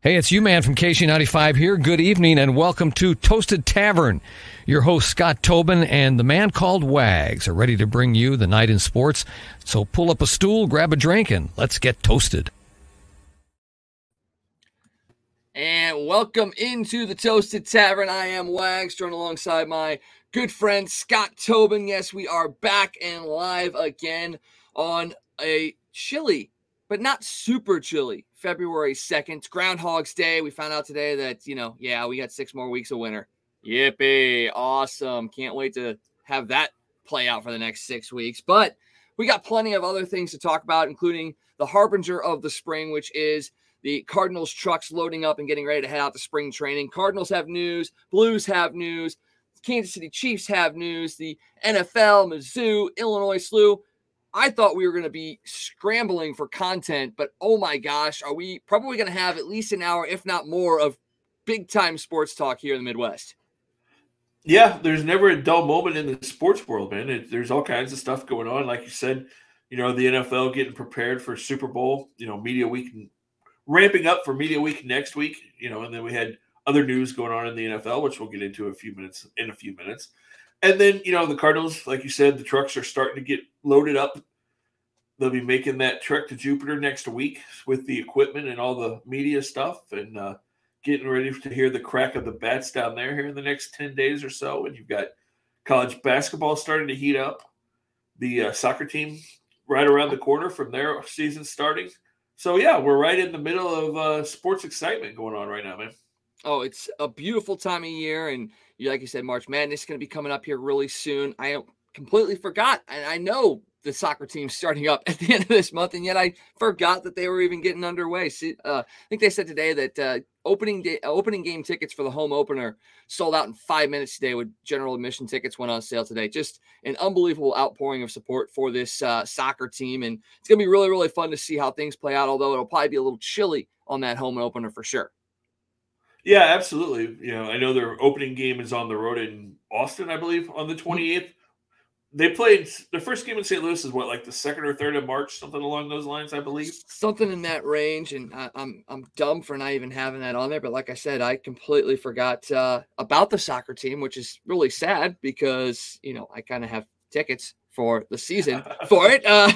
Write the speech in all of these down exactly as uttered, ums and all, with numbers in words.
Hey, it's you, man, from K C ninety-five here. Good evening and welcome to Toasted Tavern. Your host, Scott Tobin, and the man called Wags are ready to bring you the night in sports. So pull up a stool, grab a drink, and let's get toasted. And welcome into the Toasted Tavern. I am Wags, joined alongside my good friend, Scott Tobin. Yes, we are back and live again on a chilly, but not super chilly, February second. It's Groundhog's Day. We found out today that, you know, yeah, we got six more weeks of winter. Yippee. Awesome. Can't wait to have that play out for the next six weeks. But we got plenty of other things to talk about, including the harbinger of the spring, which is the Cardinals trucks loading up and getting ready to head out to spring training. Cardinals have news. Blues have news. Kansas City Chiefs have news. The N F L, Mizzou, Illinois S L U. I thought we were going to be scrambling for content, but oh my gosh, are we probably going to have at least an hour, if not more, of big-time sports talk here in the Midwest? Yeah, there's never a dull moment in the sports world, man. It, there's all kinds of stuff going on. Like you said, you know, the N F L getting prepared for Super Bowl, you know, media week, ramping up for media week next week, you know, and then we had other news going on in the N F L, which we'll get into a few minutes in a few minutes. And then, you know, the Cardinals, like you said, the trucks are starting to get loaded up. They'll be making that trek to Jupiter next week with the equipment and all the media stuff and uh, getting ready to hear the crack of the bats down there here in the next ten days or so. And you've got college basketball starting to heat up. The uh, soccer team right around the corner from their season starting. So, yeah, we're right in the middle of uh, sports excitement going on right now, man. Oh, it's a beautiful time of year. And you, like you said, March Madness is going to be coming up here really soon. I completely forgot. And I know the soccer team's starting up at the end of this month, and yet I forgot that they were even getting underway. See, uh, I think they said today that uh, opening day, uh, opening game tickets for the home opener sold out in five minutes today with general admission tickets went on sale today. Just an unbelievable outpouring of support for this uh, soccer team. And it's going to be really, really fun to see how things play out, although it'll probably be a little chilly on that home opener for sure. Yeah, absolutely. You know, I know their opening game is on the road in Austin, I believe, on the twenty-eighth. They played their first game in Saint Louis is what, like the second or third of March, something along those lines, I believe. Something in that range, and I, I'm I'm dumb for not even having that on there. But like I said, I completely forgot uh, about the soccer team, which is really sad because you know I kind of have tickets for the season for it. Uh,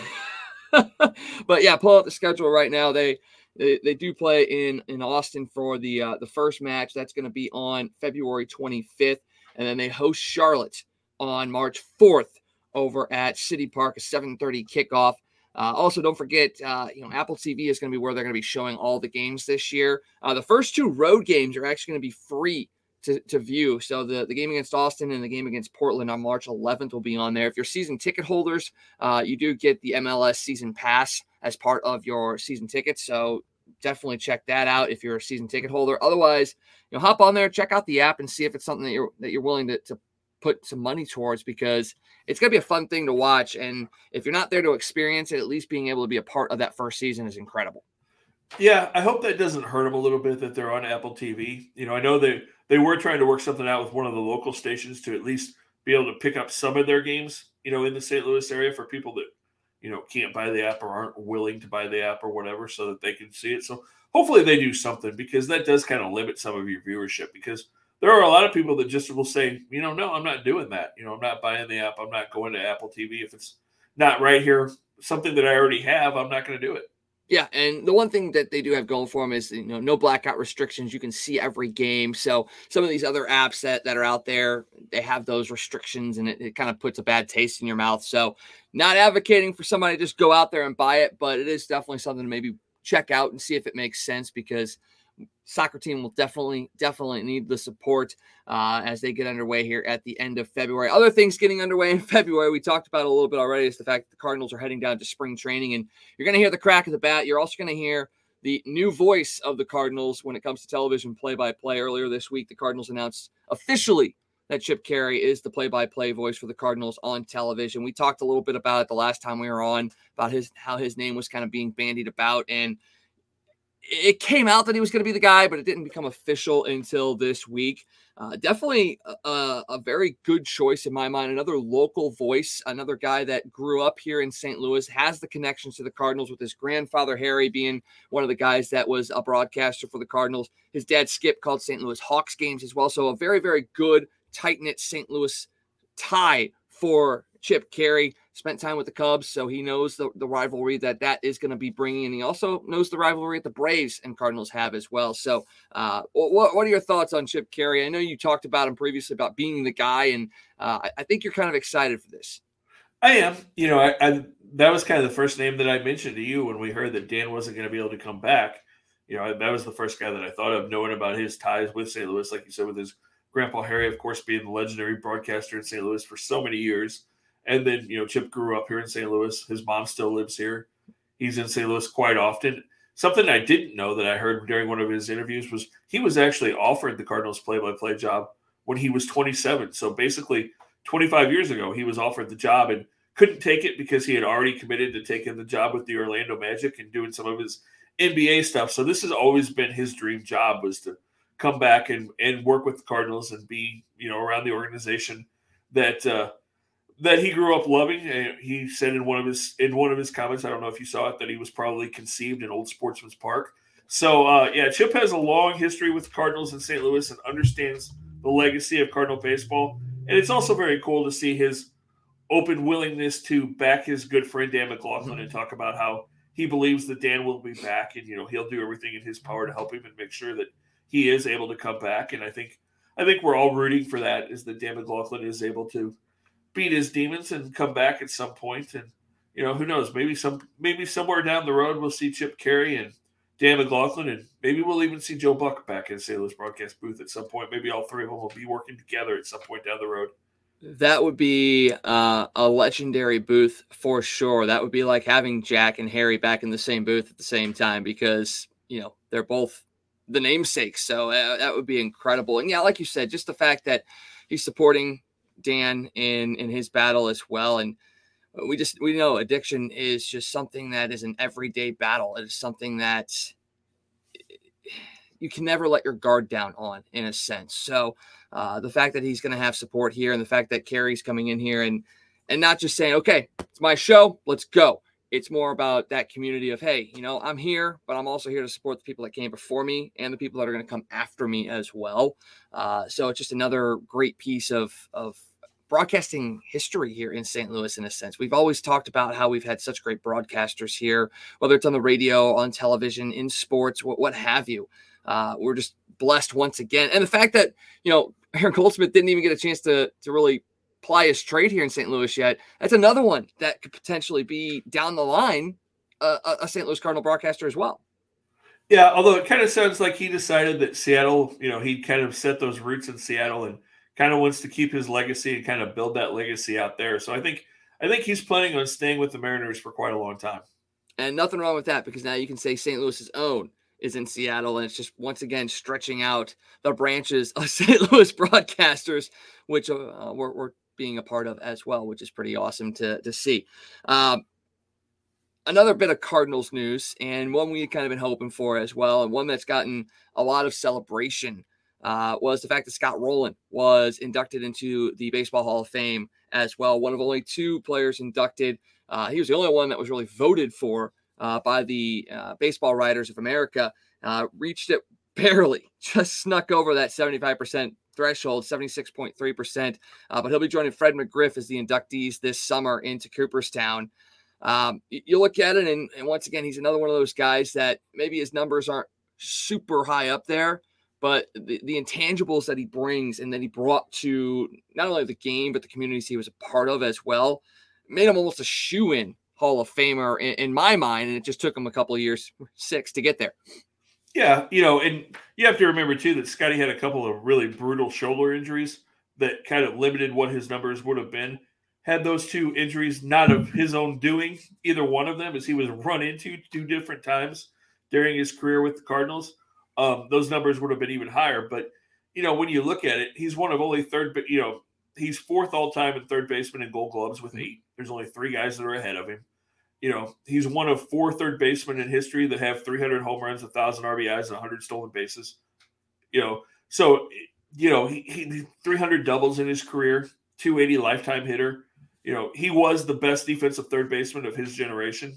but yeah, pull out the schedule right now. They. They, they do play in, in Austin for the uh, the first match. That's going to be on February twenty-fifth. And then they host Charlotte on March fourth over at City Park, a seven thirty kickoff. Uh, also, don't forget, uh, you know, Apple T V is going to be where they're going to be showing all the games this year. Uh, the first two road games are actually going to be free to, to view. So the, the game against Austin and the game against Portland on March eleventh will be on there. If you're season ticket holders, uh, you do get the M L S season pass as part of your season tickets. So definitely check that out if you're a season ticket holder. Otherwise, you know, hop on there, check out the app and see if it's something that you're, that you're willing to, to put some money towards, because it's going to be a fun thing to watch. And if you're not there to experience it, at least being able to be a part of that first season is incredible. Yeah, I hope that doesn't hurt them a little bit that they're on Apple T V. You know, I know they, they were trying to work something out with one of the local stations to at least be able to pick up some of their games, you know, in the Saint Louis area for people that, you know, can't buy the app or aren't willing to buy the app or whatever so that they can see it. So hopefully they do something, because that does kind of limit some of your viewership, because there are a lot of people that just will say, you know, no, I'm not doing that. You know, I'm not buying the app. I'm not going to Apple T V. If it's not right here, something that I already have, I'm not going to do it. Yeah, and the one thing that they do have going for them is, you know, no blackout restrictions. You can see every game. So some of these other apps that, that are out there, they have those restrictions, and it, it kind of puts a bad taste in your mouth. So not advocating for somebody to just go out there and buy it, but it is definitely something to maybe check out and see if it makes sense, because soccer team will definitely, definitely need the support uh, as they get underway here at the end of February. Other things getting underway in February, we talked about a little bit already, is the fact that the Cardinals are heading down to spring training, and you're going to hear the crack of the bat. You're also going to hear the new voice of the Cardinals when it comes to television play-by-play. Earlier this week, the Cardinals announced officially that Chip Caray is the play-by-play voice for the Cardinals on television. We talked a little bit about it the last time we were on, about his how his name was kind of being bandied about, and it came out that he was going to be the guy, but it didn't become official until this week. Uh, definitely a, a very good choice in my mind. Another local voice, another guy that grew up here in Saint Louis, has the connections to the Cardinals with his grandfather, Harry, being one of the guys that was a broadcaster for the Cardinals. His dad, Skip, called Saint Louis Hawks games as well. So a very, very good, tight-knit Saint Louis tie for Chip Caray. Spent time with the Cubs, so he knows the, the rivalry that that is going to be bringing, and he also knows the rivalry that the Braves and Cardinals have as well. So uh, what, what are your thoughts on Chip Caray? I know you talked about him previously, about being the guy, and uh, I, I think you're kind of excited for this. I am. You know, I, I that was kind of the first name that I mentioned to you when we heard that Dan wasn't going to be able to come back. You know, that was the first guy that I thought of, knowing about his ties with Saint Louis, like you said, with his grandpa Harry, of course, being the legendary broadcaster in Saint Louis for so many years. And then, you know, Chip grew up here in Saint Louis. His mom still lives here. He's in Saint Louis quite often. Something I didn't know that I heard during one of his interviews was he was actually offered the Cardinals play-by-play job when he was twenty-seven. So basically twenty-five years ago, he was offered the job and couldn't take it because he had already committed to taking the job with the Orlando Magic and doing some of his N B A stuff. So this has always been his dream job, was to come back and, and work with the Cardinals and be, you know, around the organization that uh, – that he grew up loving. He said in one of his in one of his comments, I don't know if you saw it, that he was probably conceived in Old Sportsman's Park. So, uh, yeah, Chip has a long history with the Cardinals in Saint Louis and understands the legacy of Cardinal baseball. And it's also very cool to see his open willingness to back his good friend Dan McLaughlin and talk about how he believes that Dan will be back, and, you know, he'll do everything in his power to help him and make sure that he is able to come back. And I think I think we're all rooting for that, is that Dan McLaughlin is able to beat his demons and come back at some point. And, you know, who knows, maybe some, maybe somewhere down the road, we'll see Chip Caray and Dan McLaughlin, and maybe we'll even see Joe Buck back in Saint Louis broadcast booth at some point. Maybe all three of them will be working together at some point down the road. That would be uh, a legendary booth for sure. That would be like having Jack and Harry back in the same booth at the same time, because, you know, they're both the namesakes. So uh, that would be incredible. And yeah, like you said, just the fact that he's supporting Dan in in his battle as well. And we just we know addiction is just something that is an everyday battle. It is something that you can never let your guard down on, in a sense. So uh the fact that he's going to have support here, and the fact that Caray's coming in here and and not just saying, okay, it's my show, let's go. It's more about that community of, hey, you know, I'm here, but I'm also here to support the people that came before me and the people that are going to come after me as well. Uh, so it's just another great piece of, of broadcasting history here in Saint Louis, in a sense. We've always talked about how we've had such great broadcasters here, whether it's on the radio, on television, in sports, what, what have you. Uh, we're just blessed once again. And the fact that, you know, Aaron Goldsmith didn't even get a chance to, to really ply his trade here in Saint Louis yet. That's another one that could potentially be down the line uh, a Saint Louis Cardinal broadcaster as well. Yeah, although it kind of sounds like he decided that Seattle, you know, he kind of set those roots in Seattle and kind of wants to keep his legacy and kind of build that legacy out there. So I think I think he's planning on staying with the Mariners for quite a long time. And nothing wrong with that, because now you can say Saint Louis's own is in Seattle, and it's just once again stretching out the branches of Saint Louis broadcasters, which uh, we're, we're being a part of as well, which is pretty awesome to, to see. Um, another bit of Cardinals news, and one we kind of been hoping for as well, and one that's gotten a lot of celebration, uh, was the fact that Scott Rowland was inducted into the Baseball Hall of Fame as well. One of only two players inducted. Uh, he was the only one that was really voted for uh, by the uh, Baseball Writers of America. Uh, reached it barely, just snuck over that seventy-five percent threshold, seventy-six point three percent. Uh, but he'll be joining Fred McGriff as the inductees this summer into Cooperstown. Um, you, you look at it, and, and once again, he's another one of those guys that maybe his numbers aren't super high up there, but the, the intangibles that he brings and that he brought to not only the game, but the communities he was a part of as well, made him almost a shoo-in Hall of Famer in, in my mind. And it just took him a couple of years, six, to get there. Yeah, you know, and you have to remember, too, that Scotty had a couple of really brutal shoulder injuries that kind of limited what his numbers would have been. Had those two injuries not of his own doing, either one of them, as he was run into two different times during his career with the Cardinals, um, those numbers would have been even higher. But, you know, when you look at it, he's one of only third, but, you know, he's fourth all-time in third baseman in Gold Gloves with eight. There's only three guys that are ahead of him. You know, he's one of four third basemen in history that have three hundred home runs, one thousand R B Is, and one hundred stolen bases. You know, so, you know, he, he three hundred doubles in his career, two eighty lifetime hitter. You know, he was the best defensive third baseman of his generation.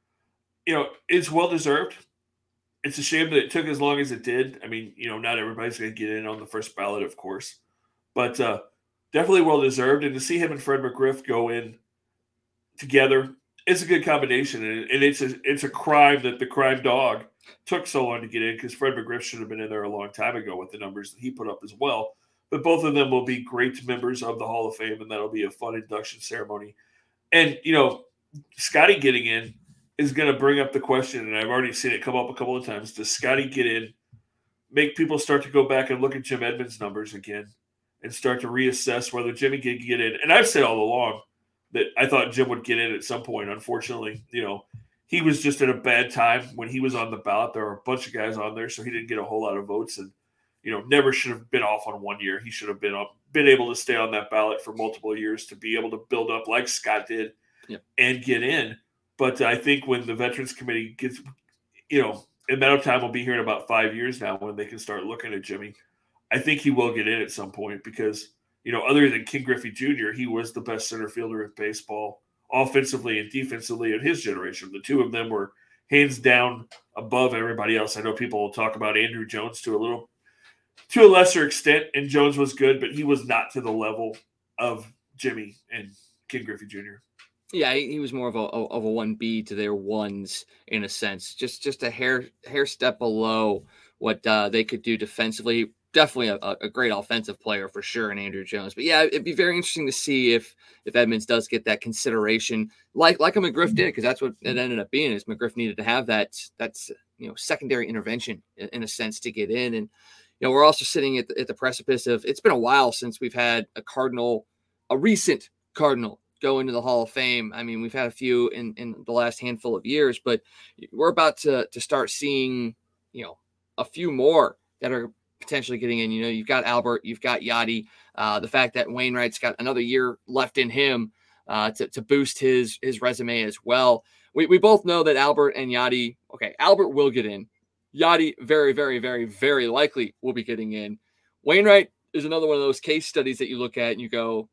You know, it's well-deserved. It's a shame that it took as long as it did. I mean, you know, not everybody's going to get in on the first ballot, of course. But uh, definitely well-deserved. And to see him and Fred McGriff go in together, it's a good combination. And, and it's, a, it's a crime that the crime dog took so long to get in, because Fred McGriff should have been in there a long time ago with the numbers that he put up as well. But both of them will be great members of the Hall of Fame, and that'll be a fun induction ceremony. And, you know, Scotty getting in is going to bring up the question, and I've already seen it come up a couple of times. Does Scotty get in, make people start to go back and look at Jim Edmonds' numbers again and start to reassess whether Jimmy can get in? And I've said all along that I thought Jim would get in at some point. Unfortunately, you know, he was just at a bad time when he was on the ballot. There were a bunch of guys on there, so he didn't get a whole lot of votes, and you know, never should have been off on one year. He should have been up, been able to stay on that ballot for multiple years to be able to build up like Scott did yep. and get in. But I think when the Veterans Committee gets, you know, amount of time will be here in about five years now when they can start looking at Jimmy. I think he will get in at some point because, you know, other than King Griffey Junior, he was the best center fielder in baseball, offensively and defensively in his generation. The two of them were hands down above everybody else. I know people will talk about Andrew Jones to a little to a lesser extent, and Jones was good, but he was not to the level of Jimmy and King Griffey Junior Yeah, he, he was more of a of a one B to their ones in a sense, just just a hair hair step below what uh, they could do defensively. Definitely a, a great offensive player for sure in Andrew Jones. But yeah, it'd be very interesting to see if if Edmonds does get that consideration, like like a McGriff did, because that's what it ended up being. Is McGriff needed to have that that's you know secondary intervention in, in a sense to get in. And you know we're also sitting at the, at the precipice of, it's been a while since we've had a Cardinal, a recent Cardinal, go into the Hall of Fame. I mean, we've had a few in, in the last handful of years, but we're about to to start seeing, you know, a few more that are potentially getting in. You know, you've got Albert, you've got Yadi. Uh, the fact that Wainwright's got another year left in him uh, to, to boost his his resume as well. We we both know that Albert and Yadi, okay, Albert will get in. Yadi very, very, very, very likely will be getting in. Wainwright is another one of those case studies that you look at and you go,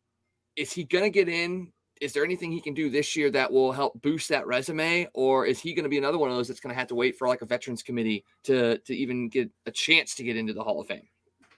is he going to get in? Is there anything he can do this year that will help boost that resume? Or is he going to be another one of those that's going to have to wait for like a Veterans Committee to, to even get a chance to get into the Hall of Fame?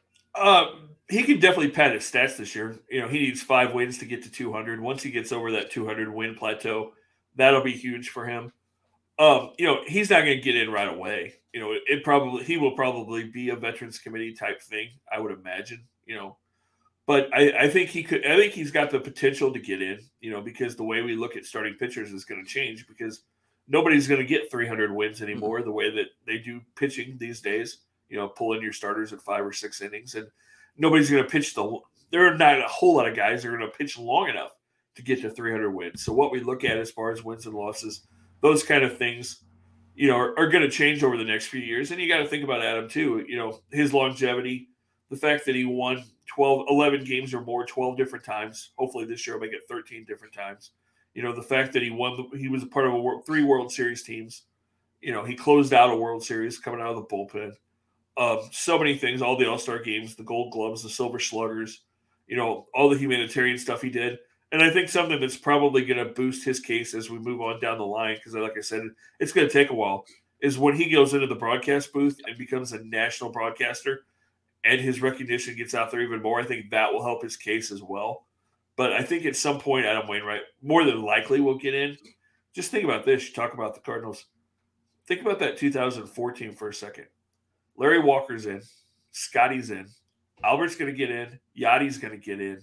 Uh, he could definitely pad his stats this year. You know, he needs five wins to get to two hundred. Once he gets over that two hundred win plateau, that'll be huge for him. Um, you know, he's not going to get in right away. You know, it, it probably, he will probably be a Veterans Committee type thing, I would imagine, you know. But I, I think he could. I think he's got the potential to get in, you know, because the way we look at starting pitchers is going to change because nobody's going to get three hundred wins anymore the way that they do pitching these days. You know, pull in your starters at five or six innings, and nobody's going to pitch the. There are not a whole lot of guys that are going to pitch long enough to get to three hundred wins. So what we look at as far as wins and losses, those kind of things, you know, are, are going to change over the next few years. And you got to think about Adam too. You know, his longevity. The fact that he won twelve, eleven games or more, twelve different times. Hopefully this year I'll make it thirteen different times. You know, the fact that he won, the, he was a part of a world, three World Series teams. You know, he closed out a World Series coming out of the bullpen. Um, so many things, all the All-Star games, the Gold Gloves, the Silver Sluggers, you know, all the humanitarian stuff he did. And I think something that's probably going to boost his case as we move on down the line, because like I said, it's going to take a while, is when he goes into the broadcast booth and becomes a national broadcaster, and his recognition gets out there even more. I think that will help his case as well. But I think at some point, Adam Wainwright more than likely will get in. Just think about this. You talk about the Cardinals. Think about that two thousand fourteen for a second. Larry Walker's in. Scotty's in. Albert's going to get in. Yadi's going to get in.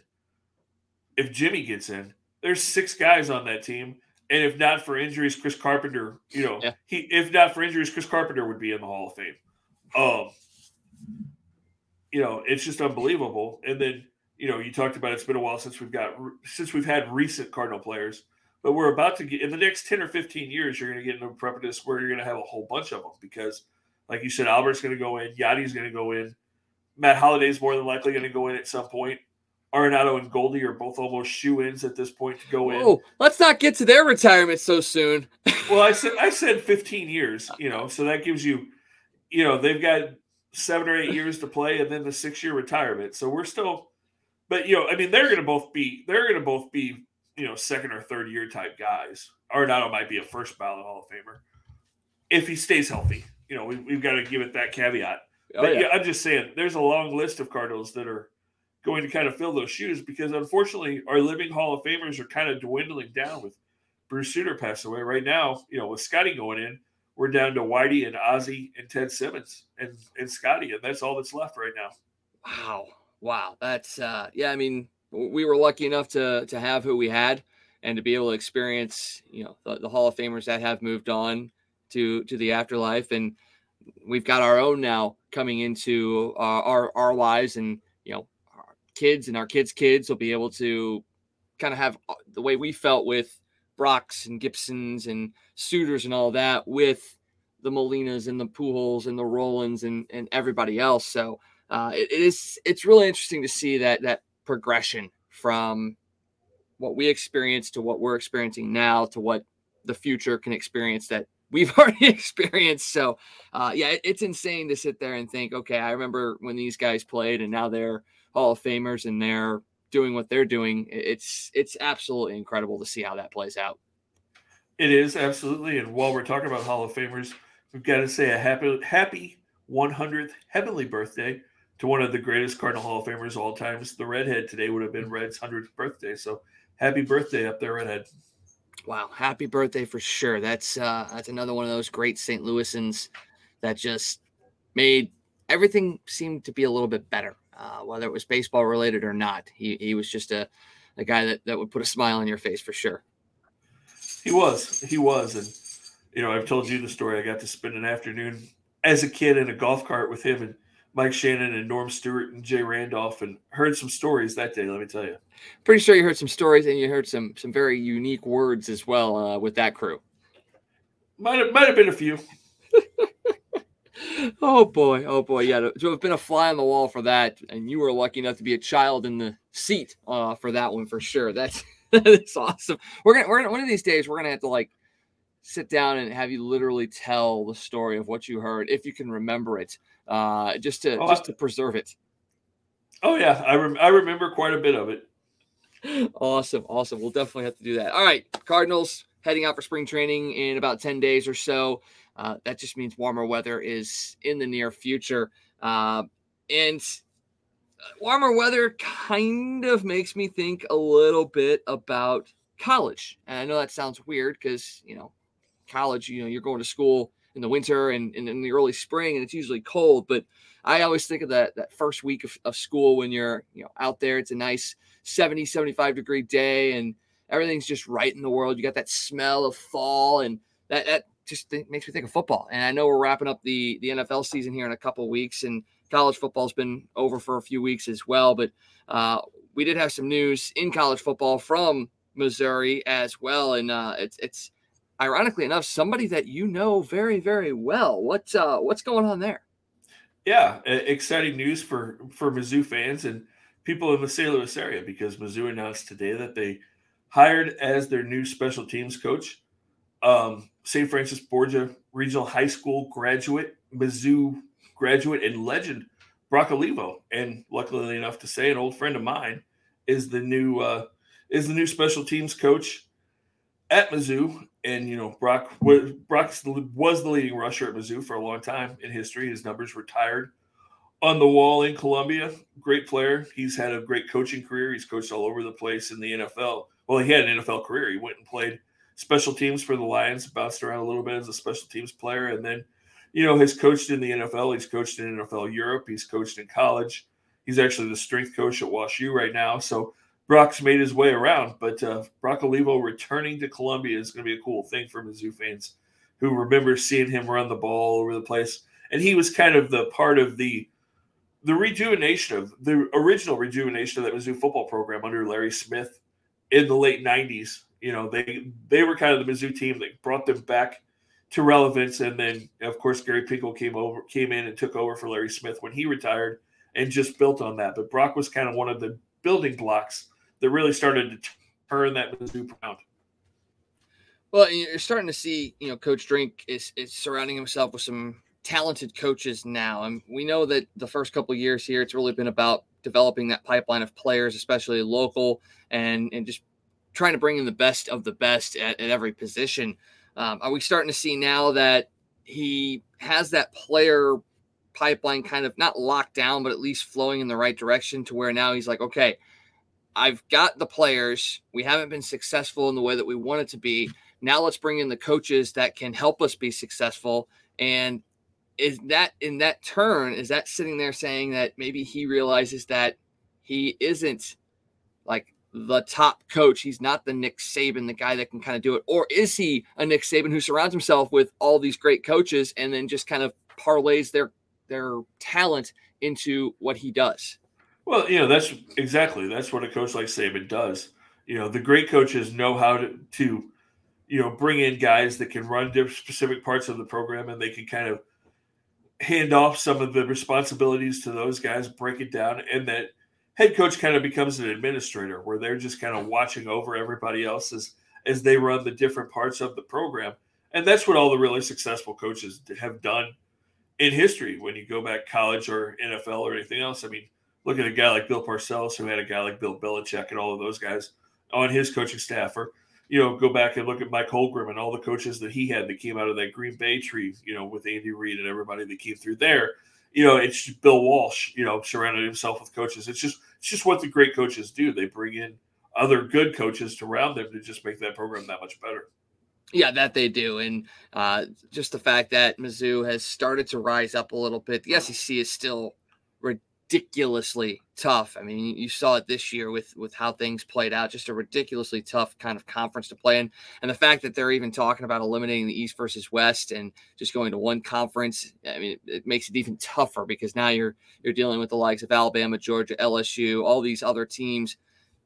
If Jimmy gets in, there's six guys on that team. And if not for injuries, Chris Carpenter, you know, yeah. he if not for injuries, Chris Carpenter would be in the Hall of Fame. Um, You know, it's just unbelievable. And then, you know, you talked about it's been a while since we've got since we've had recent Cardinal players, but we're about to get in the next ten or fifteen years. You're going to get into a precipice where you're going to have a whole bunch of them because, like you said, Albert's going to go in, Yadi's going to go in, Matt Holliday's more than likely going to go in at some point. Arenado and Goldie are both almost shoe-ins at this point to go in. Oh, let's not get to their retirement so soon. Well, I said I said fifteen years, you know, so that gives you, you know, they've got seven or eight years to play, and then the six-year retirement. So we're still, but you know, I mean, they're going to both be they're going to both be, you know, second or third year type guys. Arenado might be a first ballot Hall of Famer if he stays healthy. You know, we, we've got to give it that caveat. Oh, but yeah. yeah, I'm just saying, there's a long list of Cardinals that are going to kind of fill those shoes because unfortunately our living Hall of Famers are kind of dwindling down with Bruce Sutter passed away. Right now, you know, with Scotty going in, we're down to Whitey and Ozzie and Ted Simmons and, and Scotty, and that's all that's left right now. Wow. Wow. That's, uh, yeah, I mean, we were lucky enough to to have who we had and to be able to experience, you know, the, the Hall of Famers that have moved on to, to the afterlife. And we've got our own now coming into uh, our, our lives, and, you know, kids and our kids' kids will be able to kind of have the way we felt with Brocks and Gibsons and Suters and all that with the Molinas and the Pujols and the Rollins and, and everybody else. So uh, it, it is, it's really interesting to see that, that progression from what we experienced to what we're experiencing now to what the future can experience that we've already experienced. So uh, yeah, it, it's insane to sit there and think, okay, I remember when these guys played and now they're Hall of Famers and they're doing what they're doing. It's it's absolutely incredible to see how that plays out. It is, absolutely. And while we're talking about Hall of Famers, we've got to say a happy happy one hundredth heavenly birthday to one of the greatest Cardinal Hall of Famers of all times. The Redhead today would have been Red's one hundredth birthday. So happy birthday up there, Redhead. Wow, happy birthday for sure. That's uh, that's another one of those great Saint Louisans that just made everything seem to be a little bit better. Uh, whether it was baseball related or not, he he was just a, a guy that, that would put a smile on your face for sure. He was, he was. And, you know, I've told you the story. I got to spend an afternoon as a kid in a golf cart with him and Mike Shannon and Norm Stewart and Jay Randolph, and heard some stories that day. Let me tell you. Pretty sure you heard some stories and you heard some, some very unique words as well uh, with that crew. Might have, might have been a few. Oh boy, oh boy, yeah, to, to have been a fly on the wall for that, and you were lucky enough to be a child in the seat uh, for that one for sure. That's that's awesome. We're gonna, we're gonna, one of these days we're gonna have to like sit down and have you literally tell the story of what you heard, if you can remember it, uh, just to oh, just I, to preserve it. Oh yeah, I rem- I remember quite a bit of it. Awesome, awesome. We'll definitely have to do that. All right, Cardinals heading out for spring training in about ten days or so. Uh, that just means warmer weather is in the near future. Uh, and warmer weather kind of makes me think a little bit about college. And I know that sounds weird because, you know, college, you know, you're going to school in the winter and, and in the early spring, and it's usually cold. But I always think of that that first week of, of school when you're, you know, out there. It's a nice seventy, seventy-five degree day and everything's just right in the world. You got that smell of fall, and that, that just th- makes me think of football. And I know we're wrapping up the, the N F L season here in a couple of weeks, and college football's been over for a few weeks as well. But uh, we did have some news in college football from Missouri as well. And uh, it's, it's ironically enough, somebody that you know very, very well. What's, uh, what's going on there? Yeah, exciting news for, for Mizzou fans and people in the Saint Louis area, because Mizzou announced today that they hired as their new special teams coach Um, Saint Francis Borgia Regional High School graduate, Mizzou graduate, and legend Brock Olivo. And luckily enough to say, an old friend of mine is the new uh, is the new special teams coach at Mizzou. And you know, Brock was Brock was the leading rusher at Mizzou for a long time in history. His numbers retired on the wall in Columbia. Great player. He's had a great coaching career. He's coached all over the place in the N F L. Well, he had an N F L career. He went and played special teams for the Lions, bounced around a little bit as a special teams player. And then, you know, has coached in the N F L. He's coached in N F L Europe. He's coached in college. He's actually the strength coach at WashU right now. So Brock's made his way around. But uh, Brock Olivo returning to Columbia is going to be a cool thing for Mizzou fans who remember seeing him run the ball over the place. And he was kind of the part of the the rejuvenation of the original rejuvenation of that Mizzou football program under Larry Smith in the late nineties. You know, they they were kind of the Mizzou team that brought them back to relevance. And then, of course, Gary Pinkel came over, came in and took over for Larry Smith when he retired and just built on that. But Brock was kind of one of the building blocks that really started to turn that Mizzou around. Well, you're starting to see, you know, Coach Drink is, is surrounding himself with some talented coaches now. And we know that the first couple of years here, it's really been about developing that pipeline of players, especially local, and, and just trying to bring in the best of the best at, at every position. Um, are we starting to see now that he has that player pipeline kind of not locked down, but at least flowing in the right direction to where now he's like, okay, I've got the players. We haven't been successful in the way that we want it to be. Now let's bring in the coaches that can help us be successful. And is that in that turn, is that sitting there saying that maybe he realizes that he isn't like the top coach? He's not the Nick Saban, the guy that can kind of do it. Or is he a Nick Saban who surrounds himself with all these great coaches and then just kind of parlays their, their talent into what he does? Well, you know, that's exactly, that's what a coach like Saban does. You know, the great coaches know how to, to, you know, bring in guys that can run specific parts of the program, and they can kind of hand off some of the responsibilities to those guys, break it down, and that head coach kind of becomes an administrator where they're just kind of watching over everybody else as, as they run the different parts of the program. And that's what all the really successful coaches have done in history. When you go back college or N F L or anything else, I mean, look at a guy like Bill Parcells, who had a guy like Bill Belichick and all of those guys on his coaching staff. Or, you know, go back and look at Mike Holmgren and all the coaches that he had that came out of that Green Bay tree, you know, with Andy Reid and everybody that came through there. You know, it's just Bill Walsh, you know, surrounded himself with coaches. It's just it's just what the great coaches do. They bring in other good coaches to surround them to just make that program that much better. Yeah, that they do. And uh, just the fact that Mizzou has started to rise up a little bit. The S E C is still ridiculously tough. I mean, you saw it this year with, with how things played out, just a ridiculously tough kind of conference to play in. And the fact that they're even talking about eliminating the East versus West and just going to one conference, I mean, it, it makes it even tougher because now you're, you're dealing with the likes of Alabama, Georgia, L S U, all these other teams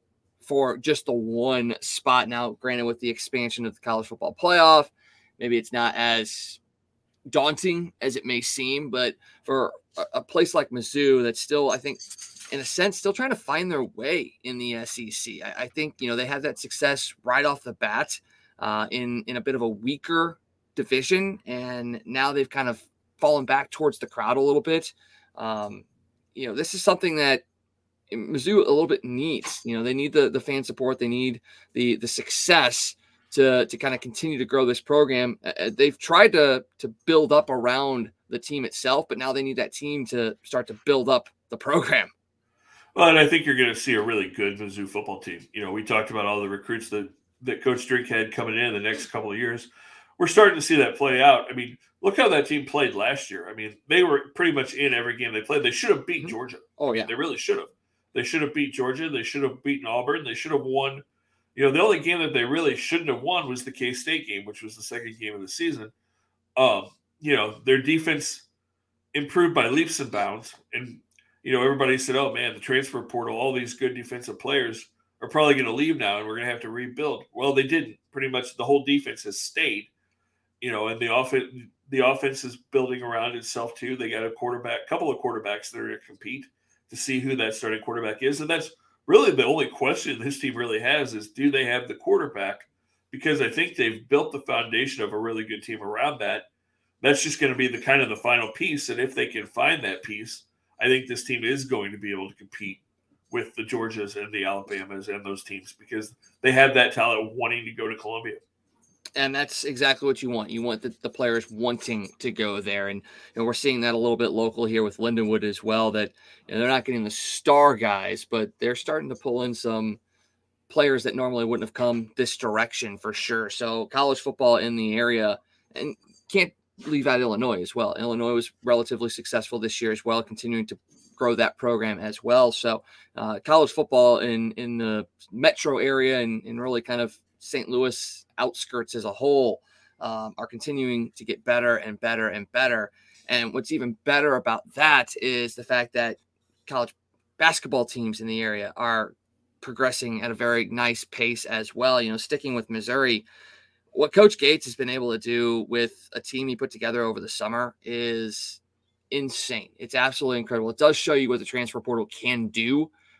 for just the one spot. Now, granted, with the expansion of the college football playoff, maybe it's not as daunting as it may seem, but for a, a place like Mizzou that's still, I think, in a sense, still trying to find their way in the S E C. I, I think, you know, they had that success right off the bat uh, in, in a bit of a weaker division, and now they've kind of fallen back towards the crowd a little bit. Um, you know, this is something that Mizzou a little bit needs. You know, they need the, the fan support. They need the the success to to kind of continue to grow this program. Uh, they've tried to to build up around the team itself, but now they need that team to start to build up the program. Well, and I think you're going to see a really good Mizzou football team. You know, we talked about all the recruits that, that Coach Drink had coming in the next couple of years. We're starting to see that play out. I mean, look how that team played last year. I mean, they were pretty much in every game they played. They should have beat Mm-hmm. Georgia. Oh, yeah. They really should have. They should have beat Georgia. They should have beaten Auburn. They should have won. You know, the only game that they really shouldn't have won was the K-State game, which was the second game of the season. Um, you know, their defense improved by leaps and bounds. And, you know, everybody said, oh, man, the transfer portal, all these good defensive players are probably going to leave now and we're going to have to rebuild. Well, they didn't. Pretty much the whole defense has stayed, you know, and the offense, the offense is building around itself too. They got a quarterback, a couple of quarterbacks that are going to compete to see who that starting quarterback is. And that's really the only question this team really has is, do they have the quarterback? Because I think they've built the foundation of a really good team around that. That's just going to be the kind of the final piece. And if they can find that piece, I think this team is going to be able to compete with the Georgias and the Alabamas and those teams because they have that talent wanting to go to Columbia. And that's exactly what you want. You want the, the players wanting to go there. And, and we're seeing that a little bit local here with Lindenwood as well, that you know, they're not getting the star guys, but they're starting to pull in some players that normally wouldn't have come this direction for sure. So college football in the area, and can't leave out Illinois as well. Illinois was relatively successful this year as well, continuing to grow that program as well. So uh, college football in, in the metro area and, and really kind of Saint Louis outskirts as a whole um, are continuing to get better and better and better. And what's even better about that is the fact that college basketball teams in the area are progressing at a very nice pace as well. You know, sticking with Missouri, what Coach Gates has been able to do with a team he put together over the summer is insane. It's absolutely incredible. It does show you what the transfer portal can do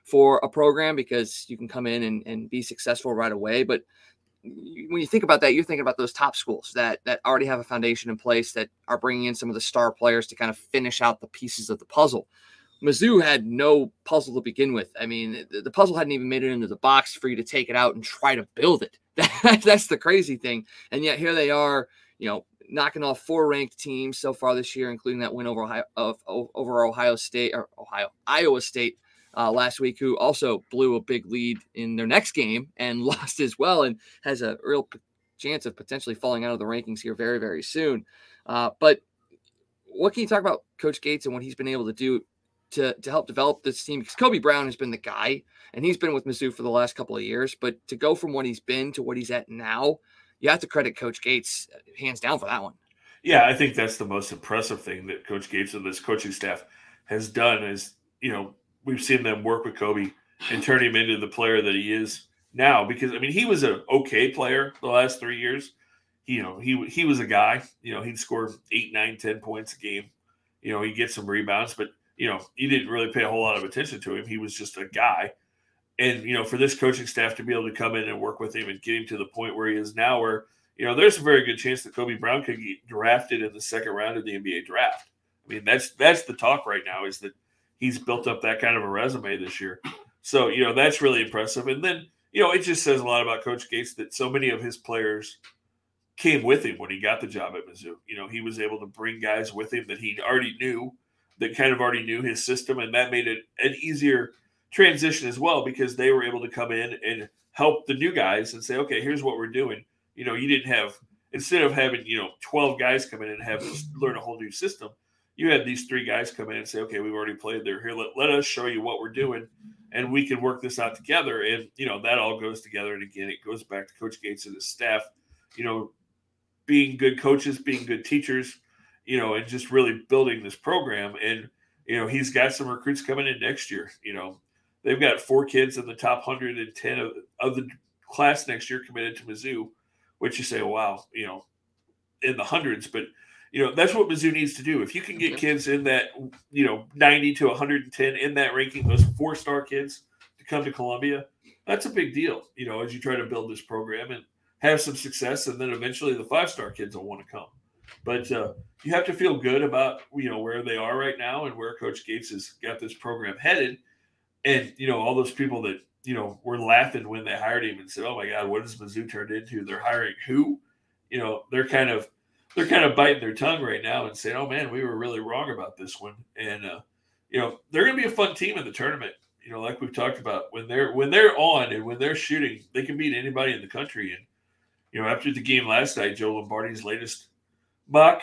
for a program because you can come in and, and be successful right away. But when you think about that, you're thinking about those top schools that that already have a foundation in place, that are bringing in some of the star players to kind of finish out the pieces of the puzzle. Mizzou had no puzzle to begin with. I mean, the, the puzzle hadn't even made it into the box for you to take it out and try to build it. That, that's the crazy thing. And yet here they are, you know, knocking off four ranked teams so far this year, including that win over Ohio, of, over Ohio State or Ohio, Iowa State uh, last week, who also blew a big lead in their next game and lost as well, and has a real p- chance of potentially falling out of the rankings here very, very soon. Uh, but what can you talk about Coach Gates and what he's been able to do to, to help develop this team? Because Kobe Brown has been the guy, and he's been with Mizzou for the last couple of years, but to go from what he's been to what he's at now, you have to credit Coach Gates hands down for that one. Yeah, I think that's the most impressive thing that Coach Gates and this coaching staff has done is, you know, we've seen them work with Kobe and turn him into the player that he is now. Because, I mean, he was an okay player the last three years. You know, he he was a guy, you know, he'd score eight, nine, ten points a game. You know, he'd get some rebounds, but, you know, you didn't really pay a whole lot of attention to him. He was just a guy. And, you know, for this coaching staff to be able to come in and work with him and get him to the point where he is now, where, you know, there's a very good chance that Kobe Brown could get drafted in the second round of the N B A draft. I mean, that's that's the talk right now, is that he's built up that kind of a resume this year. So, you know, that's really impressive. And then, you know, it just says a lot about Coach Gates that so many of his players came with him when he got the job at Mizzou. You know, he was able to bring guys with him that he already knew, that kind of already knew his system, and that made it an easier transition as well, because they were able to come in and help the new guys and say, okay, here's what we're doing. You know, you didn't have, instead of having, you know, twelve guys come in and have to learn a whole new system, you had these three guys come in and say, okay, we've already played there. Here, let, let us show you what we're doing, and we can work this out together. And, you know, that all goes together. And again, it goes back to Coach Gates and his staff, you know, being good coaches, being good teachers, you know, and just really building this program. And, you know, he's got some recruits coming in next year. You know, they've got four kids in the top one hundred ten of, of the class next year committed to Mizzou, which you say, wow, you know, in the hundreds. But, you know, that's what Mizzou needs to do. If you can get kids in that, you know, ninety to one hundred ten in that ranking, those four-star kids to come to Columbia, that's a big deal, you know, as you try to build this program and have some success. And then eventually the five-star kids will want to come. But uh, you have to feel good about, you know, where they are right now and where Coach Gates has got this program headed. And, you know, all those people that, you know, were laughing when they hired him and said, oh my God, what has Mizzou turned into? They're hiring who? You know, they're kind of, they're kind of biting their tongue right now and saying, oh man, we were really wrong about this one. And, uh, you know, they're going to be a fun team in the tournament. You know, like we've talked about, when they're, when they're on and when they're shooting, they can beat anybody in the country. And, you know, after the game last night, Joe Lombardi's latest mock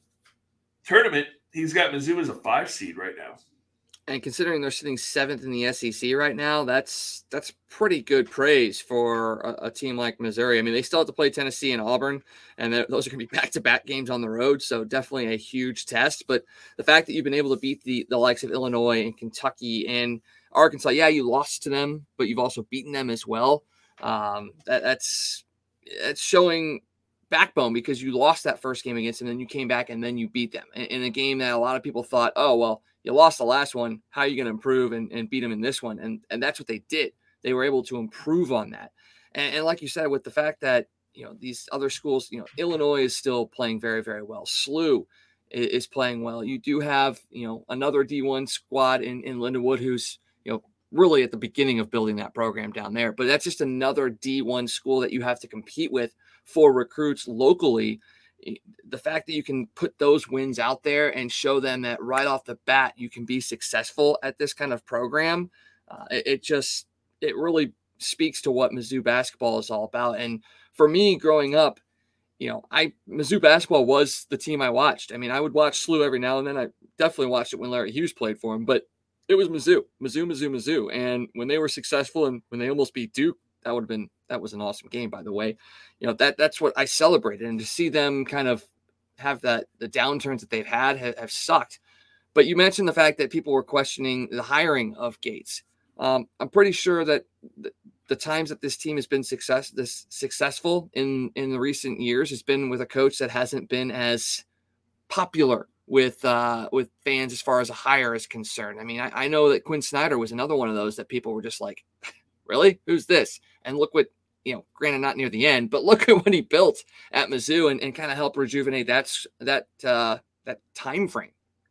tournament, he's got Mizzou as a five seed right now. And considering they're sitting seventh in the S E C right now, that's that's pretty good praise for a, a team like Missouri. I mean, they still have to play Tennessee and Auburn, and those are going to be back-to-back games on the road, so definitely a huge test. But the fact that you've been able to beat the, the likes of Illinois and Kentucky and Arkansas, yeah, you lost to them, but you've also beaten them as well. Um, that, that's that's showing backbone, because you lost that first game against them, and then you came back and then you beat them in, in a game that a lot of people thought, oh, well, you lost the last one, how are you going to improve and, and beat them in this one? And and that's what they did. They were able to improve on that. And, and like you said, with the fact that, you know, these other schools, you know, Illinois is still playing very, very well. S L U is, is playing well. You do have, you know, another D one squad in, in Lindenwood, who's, you know, really at the beginning of building that program down there. But that's just another D one school that you have to compete with for recruits locally. The fact that you can put those wins out there and show them that right off the bat you can be successful at this kind of program, uh, it, it just it really speaks to what Mizzou basketball is all about. And for me, growing up, you know, I Mizzou basketball was the team I watched. I mean, I would watch S L U every now and then. I definitely watched it when Larry Hughes played for him, but it was Mizzou, Mizzou, Mizzou, Mizzou. And when they were successful and when they almost beat Duke, that would have been that was an awesome game, by the way. You know, that that's what I celebrated. And to see them kind of have that the downturns that they've had have, have sucked. But you mentioned the fact that people were questioning the hiring of Gates. Um, I'm pretty sure that the, the times that this team has been success this successful in in the recent years has been with a coach that hasn't been as popular with uh, with fans as far as a hire is concerned. I mean, I, I know that Quinn Snyder was another one of those that people were just like, really? Who's this? And look what, you know, granted not near the end, but look at what he built at Mizzou and, and kind of help rejuvenate that, that, uh, that time frame.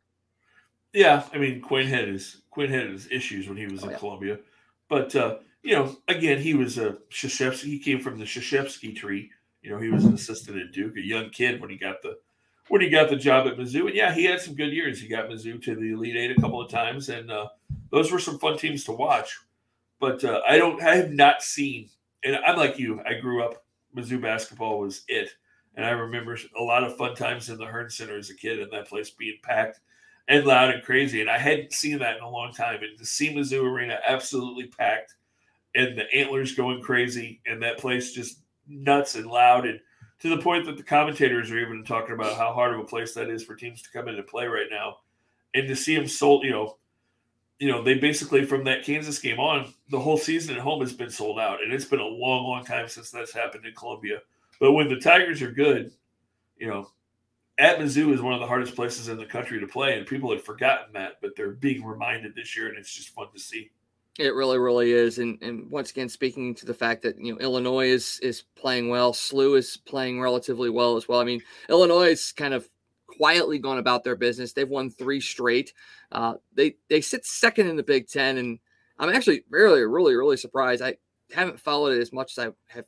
Yeah. I mean, Quinn had his, Quinn had his issues when he was oh, in yeah. Columbia, but, uh, you know, again, he was a Krzyzewski. He came from the Krzyzewski tree. You know, he was an assistant at Duke, a young kid when he got the, when he got the job at Mizzou. And yeah, he had some good years. He got Mizzou to the Elite Eight a couple of times. And uh, those were some fun teams to watch. But uh, I don't, I have not seen, and I'm like you, I grew up, Mizzou basketball was it. And I remember a lot of fun times in the Hearn Center as a kid, and that place being packed and loud and crazy. And I hadn't seen that in a long time. And to see Mizzou Arena absolutely packed and the Antlers going crazy and that place just nuts and loud, and to the point that the commentators are even talking about how hard of a place that is for teams to come in and play right now. And to see them sold, you know, you know, they basically, from that Kansas game on, the whole season at home has been sold out. And it's been a long, long time since that's happened in Columbia. But when the Tigers are good, you know, at Mizzou is one of the hardest places in the country to play. And people had forgotten that, but they're being reminded this year, and it's just fun to see. It really, really is. And and once again, speaking to the fact that, you know, Illinois is is playing well, S L U is playing relatively well as well. I mean, Illinois is kind of quietly gone about their business. They've won three straight. Uh, they they sit second in the Big Ten, and I'm actually really, really, really surprised. I haven't followed it as much as I have.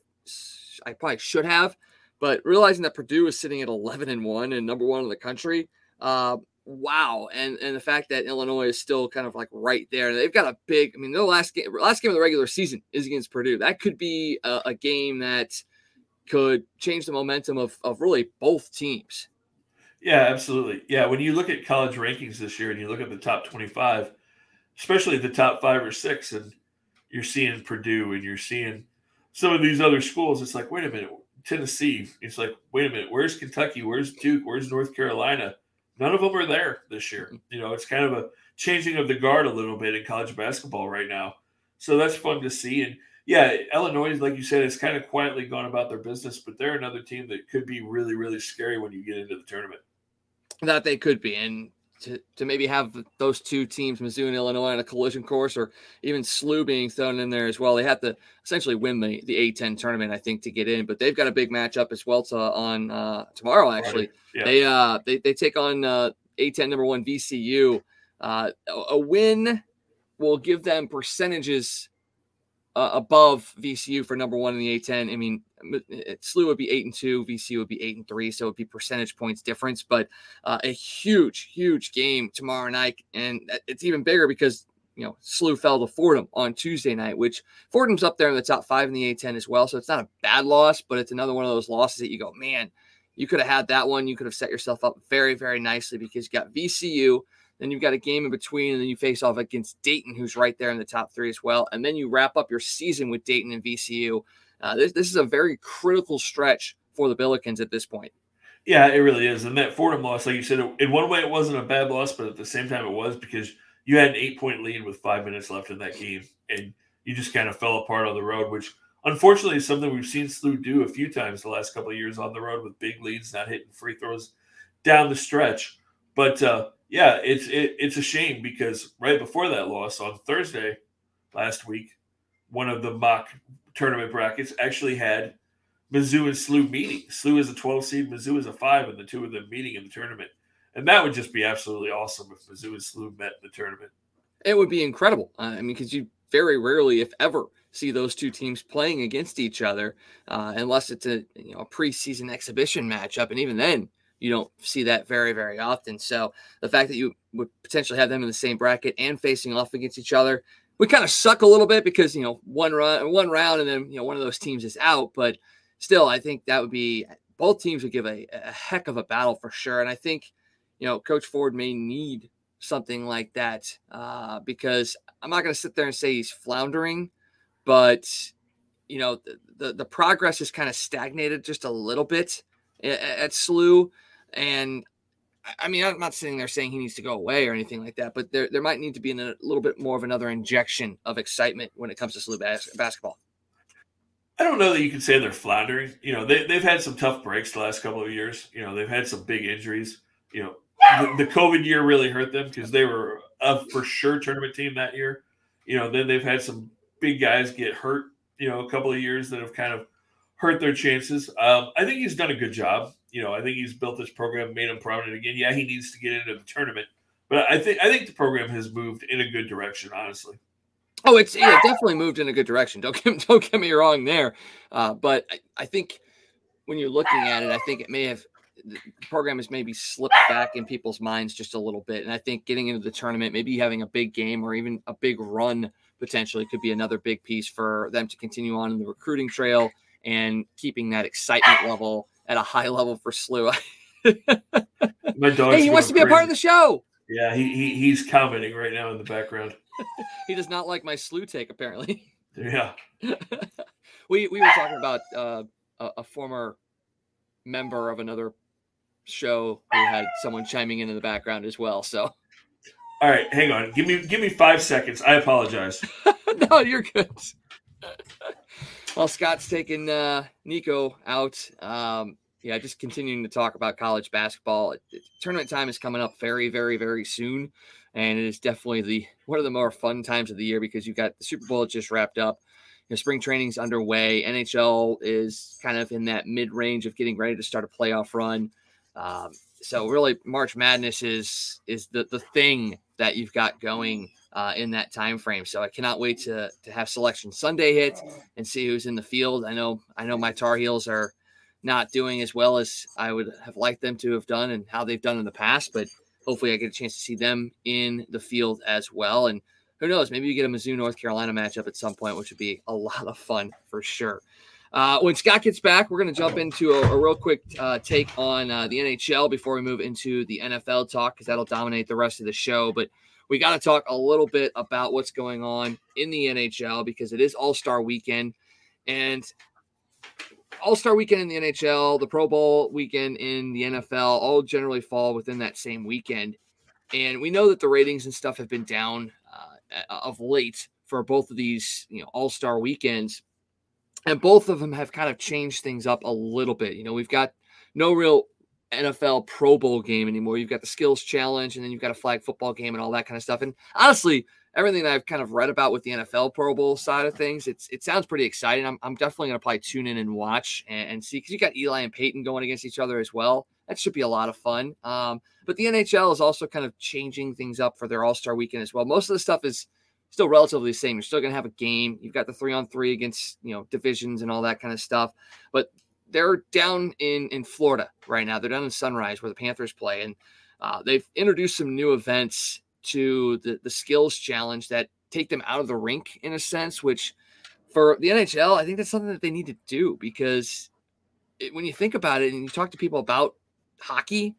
I probably should have, but realizing that Purdue is sitting at eleven and one and number one in the country. Uh, Wow. And and the fact that Illinois is still kind of like right there. They've got a big, I mean, their last game, last game of the regular season is against Purdue. That could be a, a game that could change the momentum of, of really both teams. Yeah, absolutely. Yeah. When you look at college rankings this year and you look at the top twenty-five, especially the top five or six, and you're seeing Purdue and you're seeing some of these other schools, it's like, wait a minute, Tennessee. It's like, wait a minute, where's Kentucky? Where's Duke? Where's North Carolina? None of them are there this year. You know, it's kind of a changing of the guard a little bit in college basketball right now. So that's fun to see. And yeah, Illinois, like you said, has kind of quietly gone about their business, but they're another team that could be really, really scary when you get into the tournament. That they could be. And to, to maybe have those two teams, Mizzou and Illinois, on a collision course, or even S L U being thrown in there as well. They have to essentially win the, the A ten tournament, I think, to get in. But they've got a big matchup as well to, on uh, tomorrow, actually. Yeah. They, uh, they they take on uh, A ten number one V C U. Uh, a win will give them percentages uh, above V C U for number one in the A ten. I mean, S L U would be eight and two, V C U would be eight and three, so it'd be percentage points difference. But uh, a huge, huge game tomorrow night, and it's even bigger because you know S L U fell to Fordham on Tuesday night, which Fordham's up there in the top five in the A ten as well. So it's not a bad loss, but it's another one of those losses that you go, man, you could have had that one. You could have set yourself up very, very nicely because you got V C U. Then you've got a game in between, and then you face off against Dayton, who's right there in the top three as well. And then you wrap up your season with Dayton and V C U. Uh, this, this is a very critical stretch for the Billikens at this point. Yeah, it really is. And that Fordham loss, like you said, in one way it wasn't a bad loss, but at the same time it was because you had an eight-point lead with five minutes left in that game, and you just kind of fell apart on the road, which unfortunately is something we've seen S L U do a few times the last couple of years on the road with big leads, not hitting free throws down the stretch. But, uh, yeah, it's it, it's a shame because right before that loss on Thursday last week, one of the mock tournament brackets actually had Mizzou and S L U meeting. S L U is a twelve seed, Mizzou is a five, and the two of them meeting in the tournament. And that would just be absolutely awesome if Mizzou and S L U met in the tournament. It would be incredible. Uh, I mean, because you very rarely, if ever, see those two teams playing against each other, uh, unless it's a you know a preseason exhibition matchup, and even then, you don't see that very, very often. So the fact that you would potentially have them in the same bracket and facing off against each other would kind of suck a little bit because, you know, one run, one round, and then, you know, one of those teams is out. But still, I think that would be, both teams would give a, a heck of a battle for sure. And I think, you know, Coach Ford may need something like that uh, because I'm not going to sit there and say he's floundering, but, you know, the, the, the progress is kind of stagnated just a little bit at, at S L U. And I mean, I'm not sitting there saying he needs to go away or anything like that, but there there might need to be a little bit more of another injection of excitement when it comes to S L U bas- basketball. I don't know that you can say they're floundering. You know, they, they've had some tough breaks the last couple of years. You know, they've had some big injuries. You know, the, the COVID year really hurt them because they were a for sure tournament team that year. You know, then they've had some big guys get hurt, you know, a couple of years that have kind of hurt their chances. Um, I think he's done a good job. You know, I think he's built this program, made him prominent again. Yeah, he needs to get into the tournament, but I think I think the program has moved in a good direction, honestly. Oh, it's yeah, definitely moved in a good direction. Don't get, don't get me wrong there. Uh, but I, I think when you're looking at it, I think it may have the program has maybe slipped back in people's minds just a little bit. And I think getting into the tournament, maybe having a big game or even a big run potentially could be another big piece for them to continue on in the recruiting trail and keeping that excitement level at a high level for S L U. My dog's hey, he wants to be crazy. a part of the show. Yeah, he, he he's commenting right now in the background. He does not like my S L U take, apparently. Yeah. we we were talking about uh, a, a former member of another show who had someone chiming in in the background as well. So, all right, hang on. Give me give me five seconds. I apologize. No, you're good. Well, Scott's taking uh, Nico out. Um, yeah, just continuing to talk about college basketball. It, it, tournament time is coming up very, very, very soon. And it is definitely the one of the more fun times of the year because you've got the Super Bowl just wrapped up. You know, spring training's underway. N H L is kind of in that mid-range of getting ready to start a playoff run. Um, so really, March Madness is is the, the thing that you've got going uh, in that time frame. So I cannot wait to to have Selection Sunday hit and see who's in the field. I know I know my Tar Heels are not doing as well as I would have liked them to have done and how they've done in the past, but hopefully I get a chance to see them in the field as well. And who knows, maybe you get a Mizzou North Carolina matchup at some point, which would be a lot of fun for sure. Uh, when Scott gets back, we're going to jump into a, a real quick uh, take on uh, the N H L before we move into the N F L talk, because that'll dominate the rest of the show. But we got to talk a little bit about what's going on in the N H L because it is All-Star Weekend. And All-Star Weekend in the N H L, the Pro Bowl weekend in the N F L, all generally fall within that same weekend. And we know that the ratings and stuff have been down uh, of late for both of these, you know, All-Star weekends. And both of them have kind of changed things up a little bit. You know, we've got no real N F L Pro Bowl game anymore. You've got the Skills Challenge, and then you've got a flag football game and all that kind of stuff. And honestly, everything that I've kind of read about with the N F L Pro Bowl side of things, it's it sounds pretty exciting. I'm I'm definitely going to probably tune in and watch and, and see, because you got Eli and Peyton going against each other as well. That should be a lot of fun. Um, but the N H L is also kind of changing things up for their All-Star weekend as well. Most of the stuff is still relatively the same. You're still going to have a game. You've got the three on three against, you know, divisions and all that kind of stuff. But they're down in, in Florida right now. They're down in Sunrise where the Panthers play. And uh, they've introduced some new events to the, the Skills Challenge that take them out of the rink in a sense, which for the N H L, I think that's something that they need to do because it, when you think about it and you talk to people about hockey,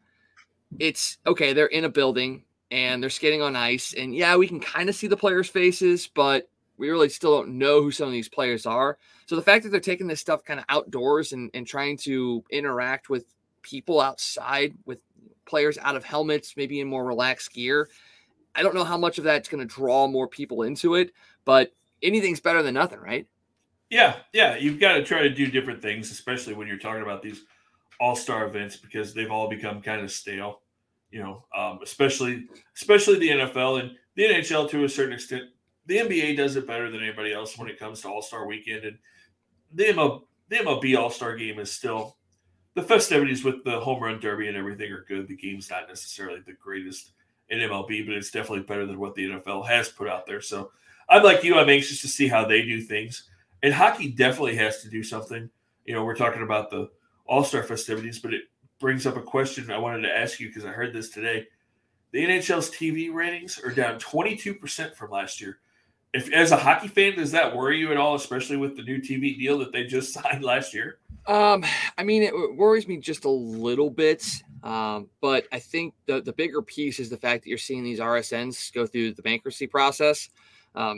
it's okay. They're in a building and they're skating on ice, and yeah, we can kind of see the players' faces, but we really still don't know who some of these players are. So the fact that they're taking this stuff kind of outdoors and, and trying to interact with people outside, with players out of helmets, maybe in more relaxed gear, I don't know how much of that's going to draw more people into it, but anything's better than nothing, right? Yeah, yeah. You've got to try to do different things, especially when you're talking about these all-star events, because they've all become kind of stale. You know, um, especially especially the N F L and the N H L to a certain extent. The N B A does it better than anybody else when it comes to All-Star Weekend, and the M L, the M L B All-Star Game is still the festivities with the home run derby and everything are good. The game's not necessarily the greatest in M L B, but it's definitely better than what the N F L has put out there. So I'm like you, I'm anxious to see how they do things. And hockey definitely has to do something. You know, we're talking about the All-Star festivities, but it brings up a question I wanted to ask you because I heard this today. The N H L's T V ratings are down twenty-two percent from last year. If, as a hockey fan, does that worry you at all, especially with the new T V deal that they just signed last year? Um, I mean, it worries me just a little bit, um, but I think the, the bigger piece is the fact that you're seeing these R S Ns go through the bankruptcy process. Um,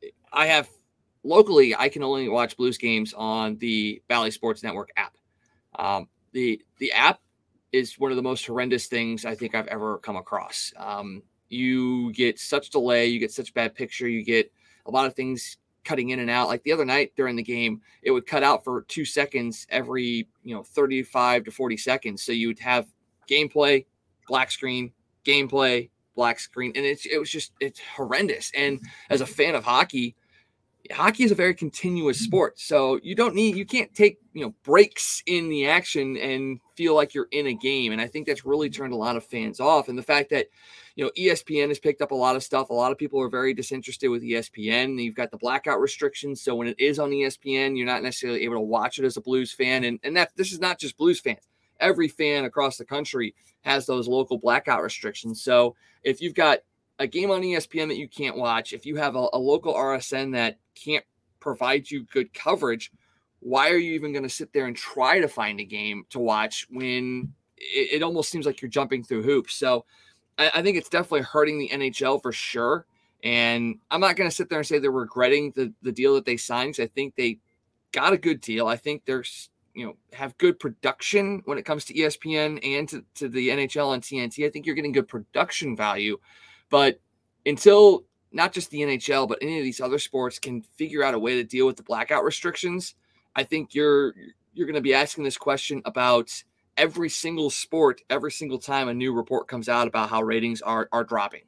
I have locally, I can only watch Blues games on the Bally Sports Network app. Um, the the app is one of the most horrendous things I think I've ever come across. Um, you get such delay, you get such bad picture, you get a lot of things cutting in and out. Like the other night during the game, it would cut out for two seconds every, you know, thirty-five to forty seconds. So you would have gameplay, black screen, gameplay, black screen. And it's, it was just, it's horrendous. And as a fan of hockey, hockey is a very continuous sport. So you don't need, you can't take, you know, breaks in the action and feel like you're in a game. And I think that's really turned a lot of fans off. And the fact that, you know, E S P N has picked up a lot of stuff. A lot of people are very disinterested with E S P N. You've got the blackout restrictions. So when it is on E S P N, you're not necessarily able to watch it as a Blues fan. And, and that this is not just Blues fans. Every fan across the country has those local blackout restrictions. So if you've got a game on E S P N that you can't watch, if you have a, a local R S N that can't provide you good coverage, why are you even going to sit there and try to find a game to watch when it, it almost seems like you're jumping through hoops? So I, I think it's definitely hurting the N H L for sure. And I'm not going to sit there and say they're regretting the, the deal that they signed. I think they got a good deal. I think they're, you know, have good production when it comes to E S P N and to, to the N H L and T N T. I think you're getting good production value. But until not just the N H L, but any of these other sports can figure out a way to deal with the blackout restrictions, I think you're you're going to be asking this question about every single sport, every single time a new report comes out about how ratings are are dropping.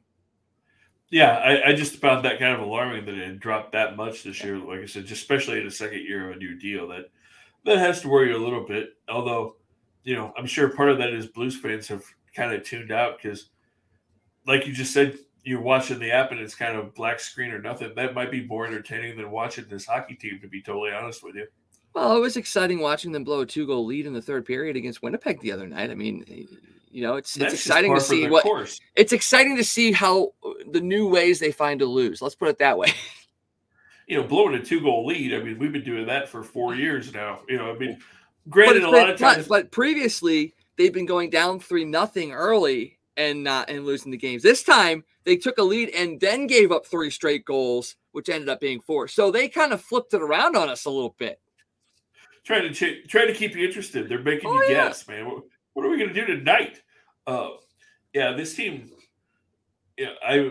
Yeah, I, I just found that kind of alarming that it had dropped that much this year. Like I said, just especially in the second year of a new deal, that that has to worry you a little bit. Although, you know, I'm sure part of that is Blues fans have kind of tuned out because, like you just said, you're watching the app and it's kind of black screen or nothing. That might be more entertaining than watching this hockey team, to be totally honest with you. Well, it was exciting watching them blow a two-goal lead in the third period against Winnipeg the other night. I mean, you know, it's That's it's exciting to see what course. It's exciting to see how the new ways they find to lose. Let's put it that way. You know, blowing a two-goal lead. I mean, we've been doing that for four years now. You know, I mean, granted, but a lot of times, but, but previously they've been going down three nothing early and not and losing the games. This time they took a lead and then gave up three straight goals, which ended up being four. So they kind of flipped it around on us a little bit. Trying to ch- trying to keep you interested. They're making oh, you yeah. guess, man. What, what are we going to do tonight? Uh, yeah, this team. Yeah, I,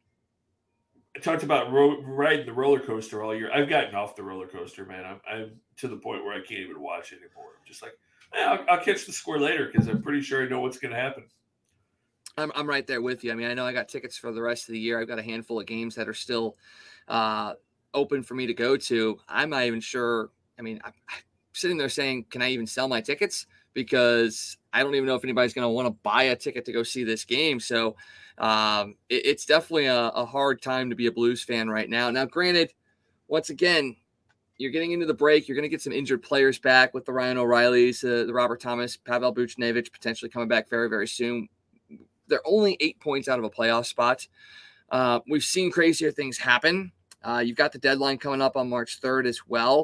I talked about ro- riding the roller coaster all year. I've gotten off the roller coaster, man. I'm, I'm to the point where I can't even watch anymore. I'm just like, eh, I'll, I'll catch the score later because I'm pretty sure I know what's going to happen. I'm I'm right there with you. I mean, I know I got tickets for the rest of the year. I've got a handful of games that are still uh, open for me to go to. I'm not even sure. I mean, I'm sitting there saying, can I even sell my tickets? Because I don't even know if anybody's going to want to buy a ticket to go see this game. So um, it, it's definitely a, a hard time to be a Blues fan right now. Now, granted, once again, you're getting into the break. You're going to get some injured players back with the Ryan O'Reillys, uh, the Robert Thomas, Pavel Buchnevich potentially coming back very, very soon. They're only eight points out of a playoff spot. Uh, we've seen crazier things happen. Uh, you've got the deadline coming up on March third as well.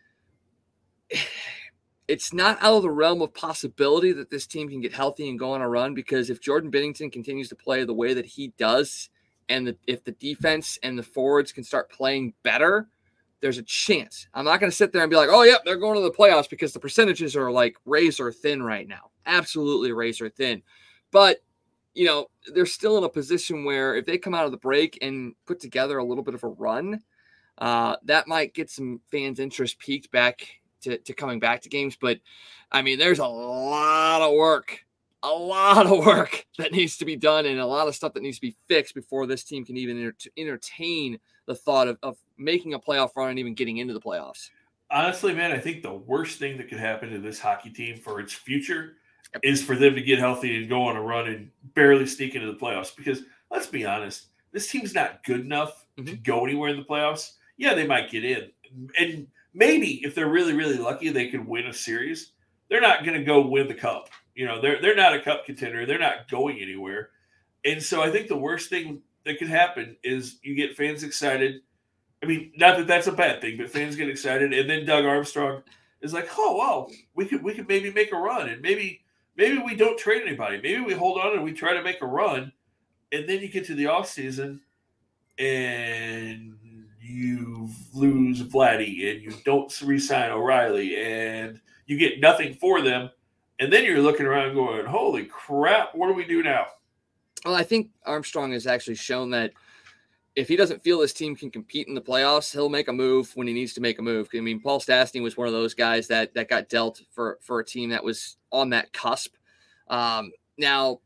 It's not out of the realm of possibility that this team can get healthy and go on a run, because if Jordan Binnington continues to play the way that he does, and the, if the defense and the forwards can start playing better, there's a chance. I'm not going to sit there and be like, oh, yeah, they're going to the playoffs, because the percentages are like razor thin right now. Absolutely razor thin. But, you know, they're still in a position where if they come out of the break and put together a little bit of a run, uh, that might get some fans' interest peaked back to, to coming back to games. But, I mean, there's a lot of work, a lot of work that needs to be done, and a lot of stuff that needs to be fixed before this team can even enter- entertain the thought of, of making a playoff run and even getting into the playoffs. Honestly, man, I think the worst thing that could happen to this hockey team for its future is for them to get healthy and go on a run and barely sneak into the playoffs. Because let's be honest, this team's not good enough mm-hmm. to go anywhere in the playoffs. Yeah, they might get in. And maybe if they're really, really lucky, they could win a series. They're not going to go win the cup. You know, they're they're not a cup contender. They're not going anywhere. And so I think the worst thing that could happen is you get fans excited. I mean, not that that's a bad thing, but fans get excited, and then Doug Armstrong is like, "Oh, wow, we could we could maybe make a run, and maybe maybe we don't trade anybody. Maybe we hold on and we try to make a run." And then you get to the offseason, and you lose Vladdy, and you don't re-sign O'Reilly, and you get nothing for them. And then you're looking around going, holy crap, what do we do now? Well, I think Armstrong has actually shown that if he doesn't feel his team can compete in the playoffs, he'll make a move when he needs to make a move. I mean, Paul Stastny was one of those guys that that got dealt for, for a team that was on that cusp. Um, now,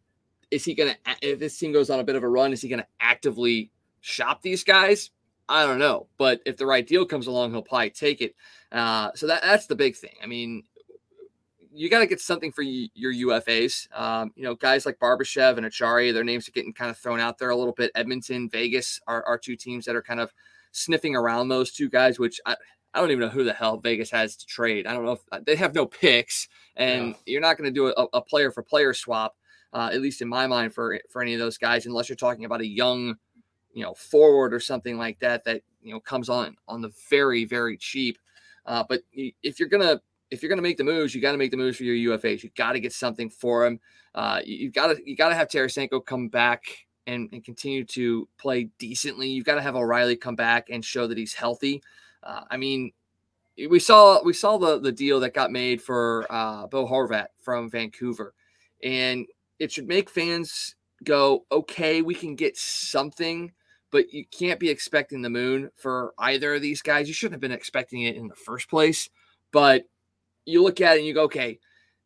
is he going to, if this team goes on a bit of a run, is he going to actively shop these guys? I don't know. But if the right deal comes along, he'll probably take it. Uh, so that that's the big thing. I mean, you got to get something for y- your U F As. Um, you know, guys like Barbashev and Achari, their names are getting kind of thrown out there a little bit. Edmonton, Vegas are, are two teams that are kind of sniffing around those two guys, which I, I don't even know who the hell Vegas has to trade. I don't know if they have no picks, and yeah. you're not going to do a, a player for player swap, uh, at least in my mind, for for any of those guys, unless you're talking about a young, you know, forward or something like that that you know comes on on the very very cheap. Uh, but if you're gonna if you're gonna make the moves, you got to make the moves for your U F As. You got to get something for them. Uh, you got to you got to have Tarasenko come back and, and continue to play decently. You've got to have O'Reilly come back and show that he's healthy. Uh, I mean, we saw we saw the the deal that got made for uh, Bo Horvat from Vancouver, and it should make fans go, okay, we can get something, but you can't be expecting the moon for either of these guys. You shouldn't have been expecting it in the first place. But you look at it and you go, okay,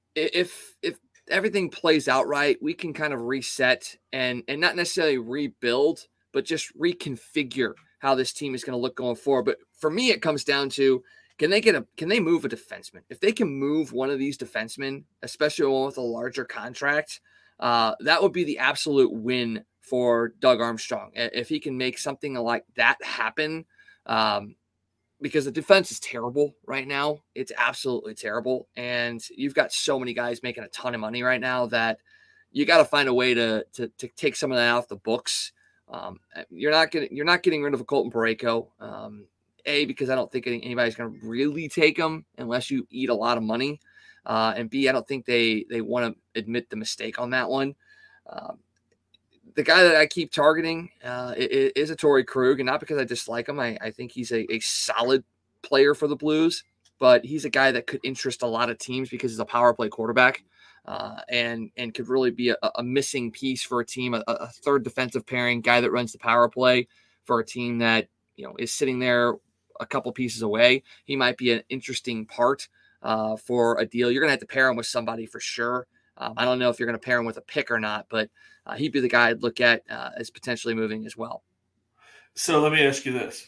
if if everything plays out right, we can kind of reset and and not necessarily rebuild, but just reconfigure how this team is going to look going forward. But for me, it comes down to, can they get a can they move a defenseman? If they can move one of these defensemen, especially one with a larger contract, uh, that would be the absolute win for Doug Armstrong. If he can make something like that happen, um, because the defense is terrible right now. It's absolutely terrible. And you've got so many guys making a ton of money right now that you got to find a way to, to, to take some of that off the books. Um, you're not getting, you're not getting rid of a Colton Parayko. Um, A, because I don't think anybody's going to really take him unless you eat a lot of money. Uh, and B, I don't think they, they want to admit the mistake on that one. Um, the guy that I keep targeting uh, is, is a Torrey Krug, and not because I dislike him. I, I think he's a, a solid player for the Blues, but he's a guy that could interest a lot of teams because he's a power play quarterback uh, and, and could really be a, a missing piece for a team, a, a third defensive pairing guy that runs the power play for a team that, you know, is sitting there a couple pieces away. He might be an interesting part uh, for a deal. You're going to have to pair him with somebody for sure. Um, I don't know if you're going to pair him with a pick or not, but uh, he'd be the guy I'd look at uh, as potentially moving as well. So let me ask you this.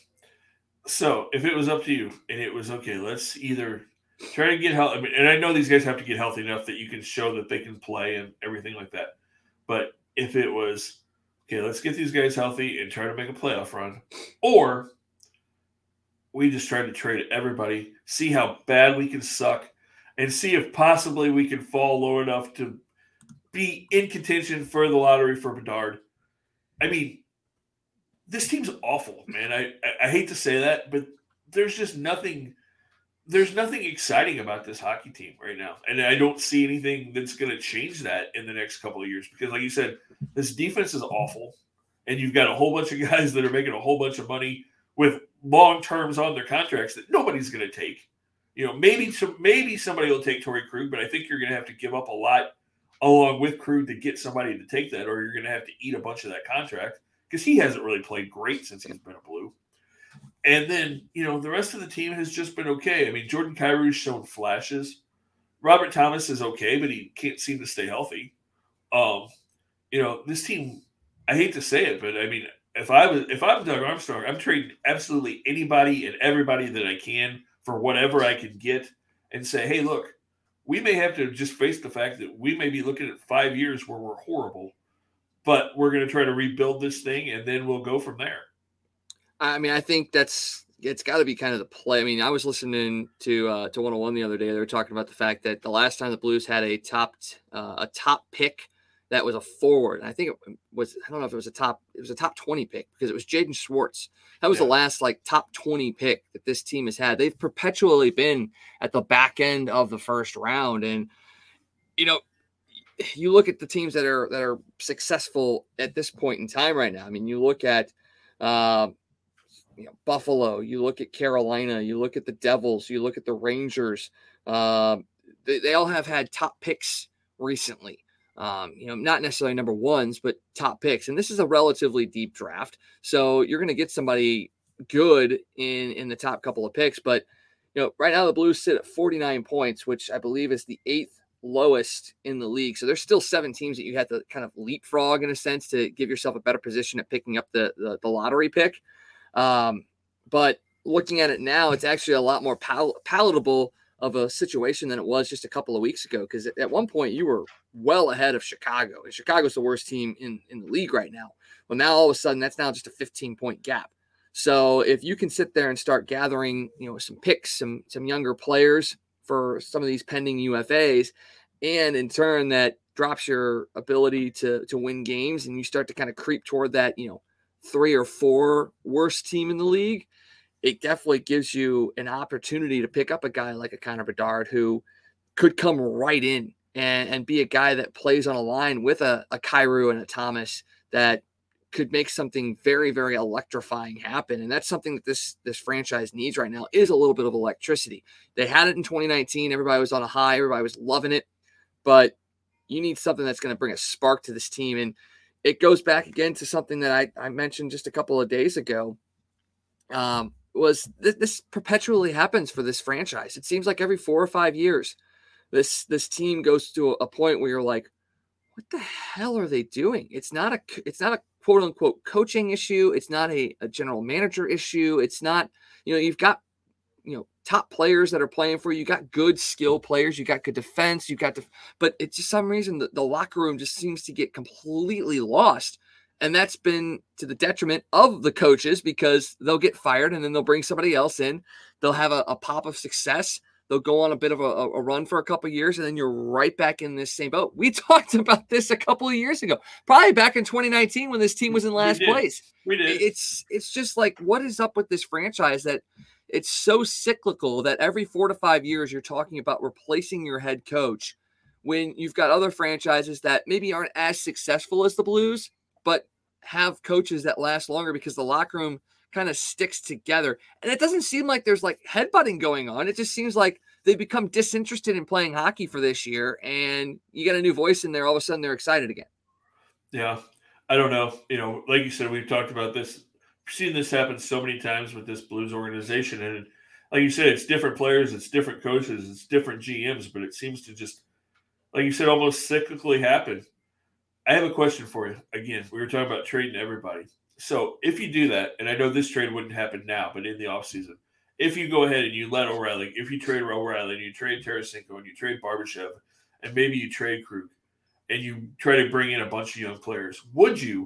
So if it was up to you and it was, okay, let's either try to get healthy. I mean, and I know these guys have to get healthy enough that you can show that they can play and everything like that. But if it was, okay, let's get these guys healthy and try to make a playoff run, or we just try to trade everybody, see how bad we can suck, and see if possibly we can fall low enough to be in contention for the lottery for Bedard. I mean, this team's awful, man. I, I hate to say that, but there's just nothing there's nothing exciting about this hockey team right now. And I don't see anything that's going to change that in the next couple of years because, like you said, this defense is awful, and you've got a whole bunch of guys that are making a whole bunch of money with long terms on their contracts that nobody's going to take. You know, maybe some, maybe somebody will take Torrey Krug, but I think you're going to have to give up a lot along with Krug to get somebody to take that, or you're going to have to eat a bunch of that contract because he hasn't really played great since he's been a Blue. And then, you know, the rest of the team has just been okay. I mean, Jordan Kyrou's shown flashes. Robert Thomas is okay, but he can't seem to stay healthy. Um, you know, this team, I hate to say it, but I mean, if I was if I'm Doug Armstrong, I'm trading absolutely anybody and everybody that I can for whatever I can get and say, hey, look, we may have to just face the fact that we may be looking at five years where we're horrible, but we're going to try to rebuild this thing and then we'll go from there. I mean, I think that's it's got to be kind of the play. I mean, I was listening to uh, to one oh one the other day. They were talking about the fact that the last time the Blues had a top uh, a top pick that was a forward, and I think it was I don't know if it was a top it was a top twenty pick because it was Jaden Schwartz. That was yeah. the last like top twenty pick that this team has had. They've perpetually been at the back end of the first round, and you know, you look at the teams that are that are successful at this point in time right now. I mean, you look at. Uh, You know, Buffalo, you look at Carolina, you look at the Devils, you look at the Rangers. Um, they, they all have had top picks recently. Um, you know, not necessarily number ones, but top picks. And this is a relatively deep draft. So you're going to get somebody good in, in the top couple of picks. But, you know, right now the Blues sit at forty-nine points, which I believe is the eighth lowest in the league. So there's still seven teams that you have to kind of leapfrog in a sense to give yourself a better position at picking up the, the, the lottery pick. Um, but looking at it now, it's actually a lot more pal- palatable of a situation than it was just a couple of weeks ago. Because at one point you were well ahead of Chicago, and Chicago's the worst team in, in the league right now. Well, now all of a sudden that's now just a fifteen point gap. So if you can sit there and start gathering, you know, some picks, some, some younger players for some of these pending U F As, and in turn that drops your ability to, to win games, and you start to kind of creep toward that, you know, three or four worst team in the league, it definitely gives you an opportunity to pick up a guy like a Connor Bedard who could come right in and, and be a guy that plays on a line with a, a Kyrou and a Thomas that could make something very, very electrifying happen. And that's something that this, this franchise needs right now, is a little bit of electricity. They had it in twenty nineteen. Everybody was on a high. Everybody was loving it, but you need something that's going to bring a spark to this team. And it goes back again to something that I, I mentioned just a couple of days ago. Um, was th- this perpetually happens for this franchise. It seems like every four or five years, this, this team goes to a, a point where you're like, what the hell are they doing? It's not a, it's not a quote unquote coaching issue. It's not a, a general manager issue. It's not, you know, you've got, you know, top players that are playing for you. You got good skill players. You got good defense. You got, def- but it's just some reason the, the locker room just seems to get completely lost. And that's been to the detriment of the coaches, because they'll get fired and then they'll bring somebody else in. They'll have a, a pop of success. They'll go on a bit of a, a run for a couple of years, and then you're right back in this same boat. We talked about this a couple of years ago, probably back in twenty nineteen when this team was in last we did. place. We did. It's it's just like, what is up with this franchise that it's so cyclical that every four to five years you're talking about replacing your head coach, when you've got other franchises that maybe aren't as successful as the Blues, but have coaches that last longer because the locker room kind of sticks together. And it doesn't seem like there's like headbutting going on. It just seems like they become disinterested in playing hockey for this year, and you get a new voice in there. All of a sudden they're excited again. Yeah. I don't know. You know, like you said, we've talked about this. We've seen this happen so many times with this Blues organization. And like you said, it's different players, it's different coaches, it's different G Ms, but it seems to just, like you said, almost cyclically happen. I have a question for you. Again, we were talking about trading everybody. So if you do that, and I know this trade wouldn't happen now, but in the offseason, if you go ahead and you let O'Reilly, if you trade O'Reilly and you trade Tarasenko and you trade Barbashev and maybe you trade Krug and you try to bring in a bunch of young players, would you,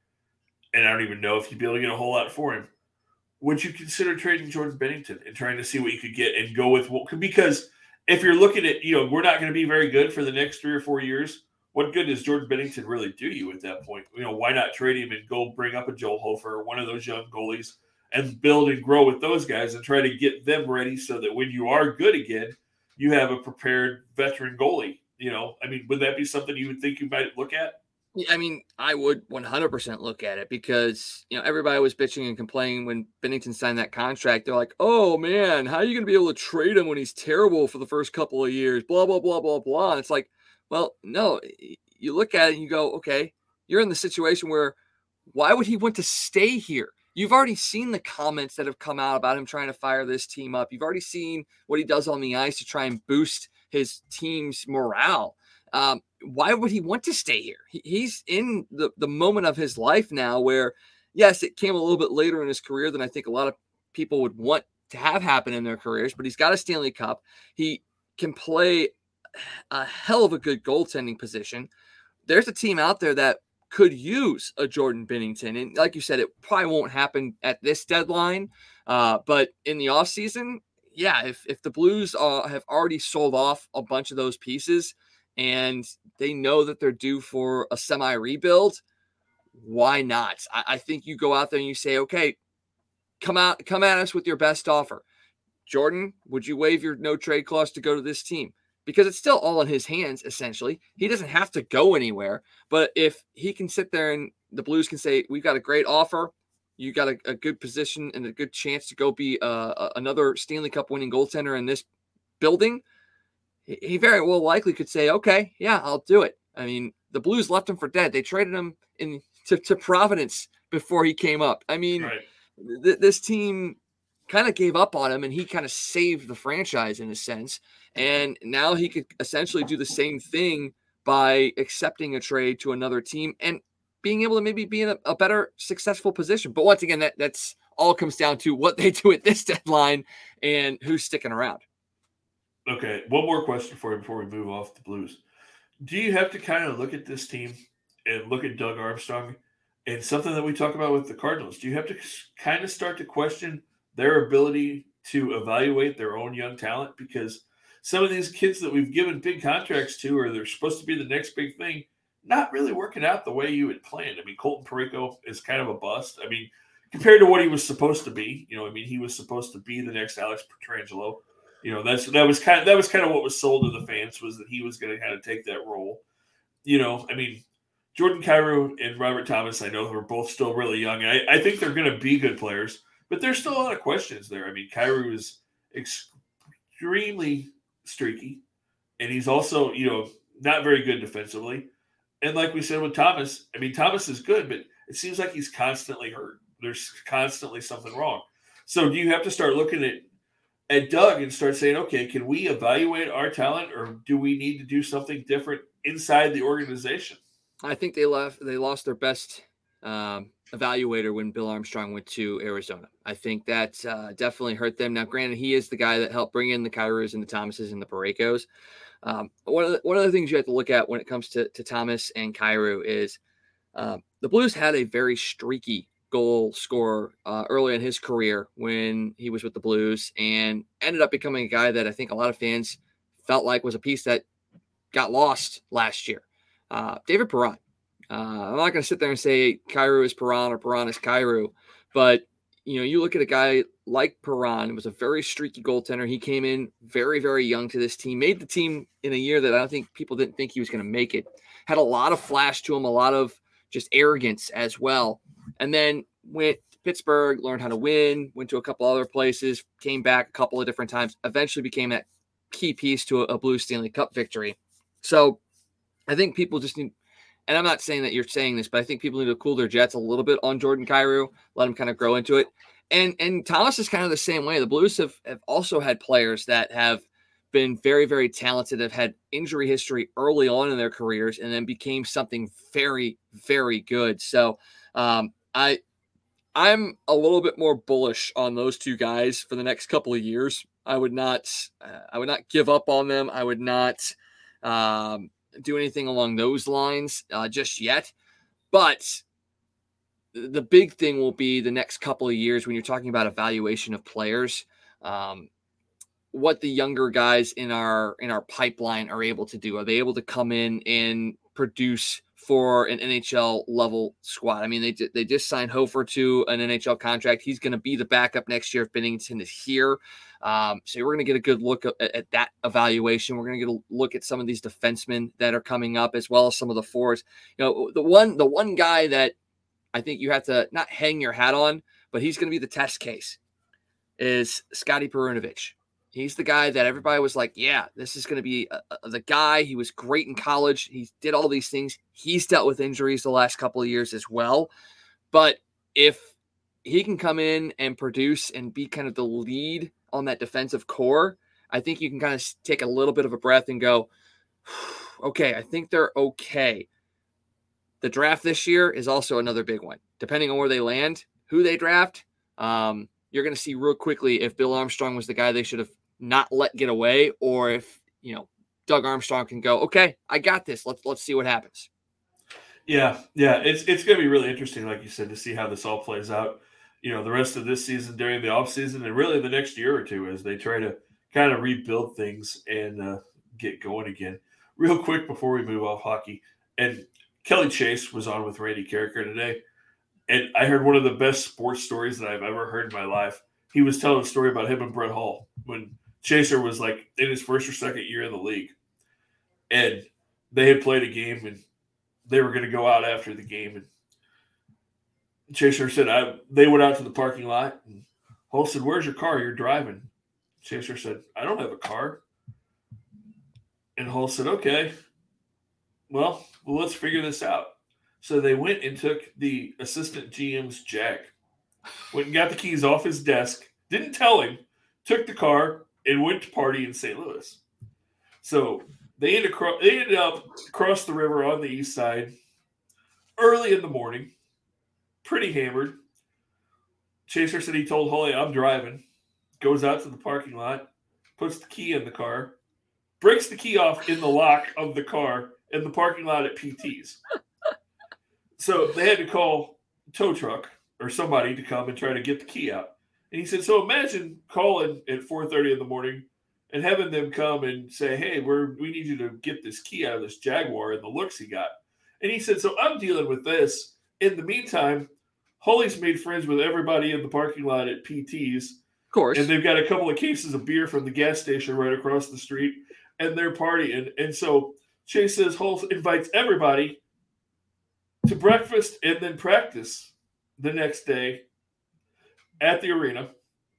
and I don't even know if you'd be able to get a whole lot for him, would you consider trading Jordan Binnington and trying to see what you could get and go with what? Because if you're looking at, you know, we're not going to be very good for the next three or four years. What good does Jordan Binnington really do you at that point? You know, why not trade him and go bring up a Joel Hofer or one of those young goalies and build and grow with those guys and try to get them ready so that when you are good again, you have a prepared veteran goalie. You know, I mean, would that be something you would think you might look at? I mean, I would one hundred percent look at it, because, you know, everybody was bitching and complaining when Binnington signed that contract. They're like, oh, man, how are you going to be able to trade him when he's terrible for the first couple of years? Blah, blah, blah, blah, blah. And it's like, well, no, you look at it and you go, okay, you're in the situation where why would he want to stay here? You've already seen the comments that have come out about him trying to fire this team up. You've already seen what he does on the ice to try and boost his team's morale. Um, why would he want to stay here? He, he's in the, the moment of his life now where, yes, it came a little bit later in his career than I think a lot of people would want to have happen in their careers, but he's got a Stanley Cup. He can play a hell of a good goaltending position. There's a team out there that could use a Jordan Binnington. And like you said, it probably won't happen at this deadline. Uh, but in the offseason, yeah, if, if the Blues uh, have already sold off a bunch of those pieces and they know that they're due for a semi-rebuild, why not? I, I think you go out there and you say, okay, come out, come at us with your best offer. Jordan, would you waive your no trade clause to go to this team? Because it's still all in his hands, essentially. He doesn't have to go anywhere. But if he can sit there and the Blues can say, we've got a great offer, you got a, a good position and a good chance to go be uh, another Stanley Cup winning goaltender in this building, he very well likely could say, okay, yeah, I'll do it. I mean, the Blues left him for dead. They traded him in to, to Providence before he came up. I mean, right. th- this team kind of gave up on him, and he kind of saved the franchise in a sense. And now he could essentially do the same thing by accepting a trade to another team and being able to maybe be in a, a better successful position. But once again, that that's all comes down to what they do at this deadline and who's sticking around. Okay, one more question for you before we move off the Blues. Do you have to kind of look at this team and look at Doug Armstrong and something that we talk about with the Cardinals? Do you have to kind of start to question their ability to evaluate their own young talent? Because some of these kids that we've given big contracts to, or they're supposed to be the next big thing, not really working out the way you had planned. I mean, Colton Parayko is kind of a bust. I mean, compared to what he was supposed to be, you know, I mean, he was supposed to be the next Alex Pietrangelo. You know, that's that was kind of that was kind of what was sold to the fans, was that he was going to kind of take that role. You know, I mean, Jordan Kyrou and Robert Thomas, I know, are both still really young. And I, I think they're going to be good players, but there's still a lot of questions there. I mean, Kyrou is extremely streaky, and he's also, you know, not very good defensively. And like we said with Thomas, I mean, Thomas is good, but it seems like he's constantly hurt. There's constantly something wrong. So do you have to start looking at at Doug and start saying, okay, can we evaluate our talent, or do we need to do something different inside the organization? I think they left. They lost their best um, evaluator when Bill Armstrong went to Arizona. I think that uh, definitely hurt them. Now, granted, he is the guy that helped bring in the Kyrous and the Thomases and the Paraykos. Um, one of the, one of the things you have to look at when it comes to, to Thomas and Kyrou is um, the Blues had a very streaky goal scorer uh, early in his career when he was with the Blues, and ended up becoming a guy that I think a lot of fans felt like was a piece that got lost last year. Uh, David Perron. Uh, I'm not going to sit there and say Kyrou is Perron or Perron is Kyrou, but you know, you look at a guy like Perron, was a very streaky goaltender. He came in very, very young to this team, made the team in a year that I don't think people didn't think he was going to make it. Had a lot of flash to him, a lot of just arrogance as well. And then went to Pittsburgh, learned how to win, went to a couple other places, came back a couple of different times, eventually became that key piece to a, a Blues Stanley Cup victory. So I think people just need, and I'm not saying that you're saying this, but I think people need to cool their jets a little bit on Jordan Kyrou, let him kind of grow into it. And and Thomas is kind of the same way. The Blues have, have also had players that have been very, very talented, have had injury history early on in their careers, and then became something very, very good. So um, I, I'm a little bit more bullish on those two guys for the next couple of years. I would not, uh, I would not give up on them. I would not um, do anything along those lines uh, just yet. But the big thing will be the next couple of years when you're talking about evaluation of players, um, what the younger guys in our in our pipeline are able to do. Are they able to come in and produce for an N H L level squad? I mean, they they just signed Hofer to an N H L contract. He's going to be the backup next year if Binnington is here. Um, so we're going to get a good look at, at that evaluation. We're going to get a look at some of these defensemen that are coming up, as well as some of the forwards. You know, the one the one guy that I think you have to not hang your hat on, but he's going to be the test case, is Scotty Perunovich. He's the guy that everybody was like, yeah, this is going to be uh, the guy. He was great in college. He did all these things. He's dealt with injuries the last couple of years as well. But if he can come in and produce and be kind of the lead on that defensive core, I think you can kind of take a little bit of a breath and go, okay, I think they're okay. The draft this year is also another big one. Depending on where they land, who they draft, um, you're going to see real quickly if Bill Armstrong was the guy they should have not let get away, or if, you know, Doug Armstrong can go, okay, I got this. Let's let's see what happens. Yeah, yeah, it's it's going to be really interesting, like you said, to see how this all plays out. You know, the rest of this season during the offseason, and really the next year or two, as they try to kind of rebuild things and uh, get going again. Real quick before we move off hockey, and Kelly Chase was on with Randy Carricker today, and I heard one of the best sports stories that I've ever heard in my life. He was telling a story about him and Brett Hull when Chaser was like in his first or second year in the league, and they had played a game, and they were going to go out after the game, and Chaser said, I, they went out to the parking lot, and Hull said, where's your car? You're driving. Chaser said, I don't have a car. And Hull said, okay, well, well, let's figure this out. So they went and took the assistant G M's Jag, went and got the keys off his desk, didn't tell him, took the car, and went to party in Saint Louis. So they ended, across, they ended up across the river on the east side early in the morning, pretty hammered. Chaser said he told Holly, I'm driving. Goes out to the parking lot, puts the key in the car, breaks the key off in the lock of the car in the parking lot at P T's. So they had to call a tow truck or somebody to come and try to get the key out. And he said, so imagine calling at four thirty in the morning and having them come and say, hey, we're, we need you to get this key out of this Jaguar and the looks he got. And he said, so I'm dealing with this. In the meantime, Holly's made friends with everybody in the parking lot at P T's. Of course. And they've got a couple of cases of beer from the gas station right across the street, and they're partying. And so Chase says Hull invites everybody to breakfast and then practice the next day at the arena.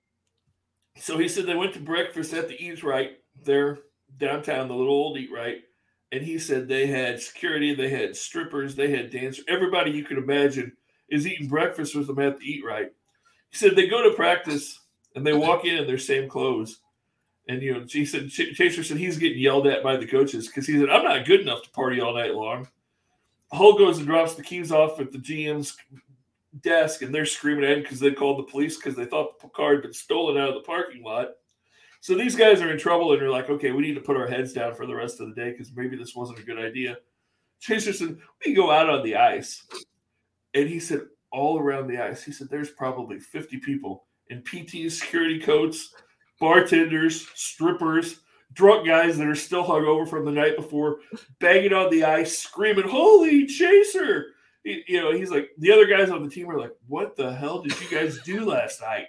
So he said they went to breakfast at the Eat Right there downtown, the little old Eat Right. And he said they had security, they had strippers, they had dancers. Everybody you could imagine is eating breakfast with them at the Eat Right. He said they go to practice and they walk in in their same clothes. And, you know, he said, Chaser said he's getting yelled at by the coaches because he said, I'm not good enough to party all night long. Hull goes and drops the keys off at the G M's desk, and they're screaming at him because they called the police because they thought the car had been stolen out of the parking lot. So these guys are in trouble, and they're like, okay, we need to put our heads down for the rest of the day because maybe this wasn't a good idea. Chaser said, we go out on the ice. And he said, all around the ice, he said, there's probably fifty people in P T's, security coats, bartenders, strippers, drunk guys that are still hungover from the night before, banging on the ice, screaming, holy Chaser. He, you know, he's like, the other guys on the team are like, what the hell did you guys do last night?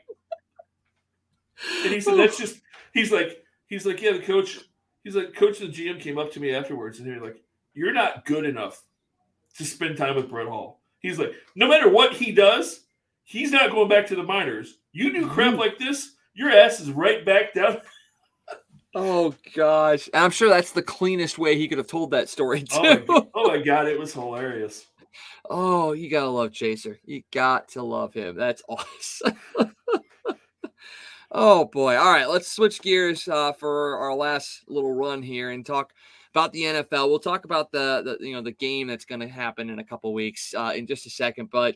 And he said, that's just, he's like, he's like, yeah, the coach, he's like, coach of the G M came up to me afterwards and they're like, you're not good enough to spend time with Brett Hull. He's like, no matter what he does, he's not going back to the minors. You do crap like this, your ass is right back down. Oh, gosh. And I'm sure that's the cleanest way he could have told that story, too. Oh, my, oh my God, it was hilarious. Oh, you got to love Chaser. You got to love him. That's awesome. Oh, boy. All right, let's switch gears uh, for our last little run here and talk about the N F L. We'll talk about the, the you know, the game that's going to happen in a couple weeks uh, in just a second. But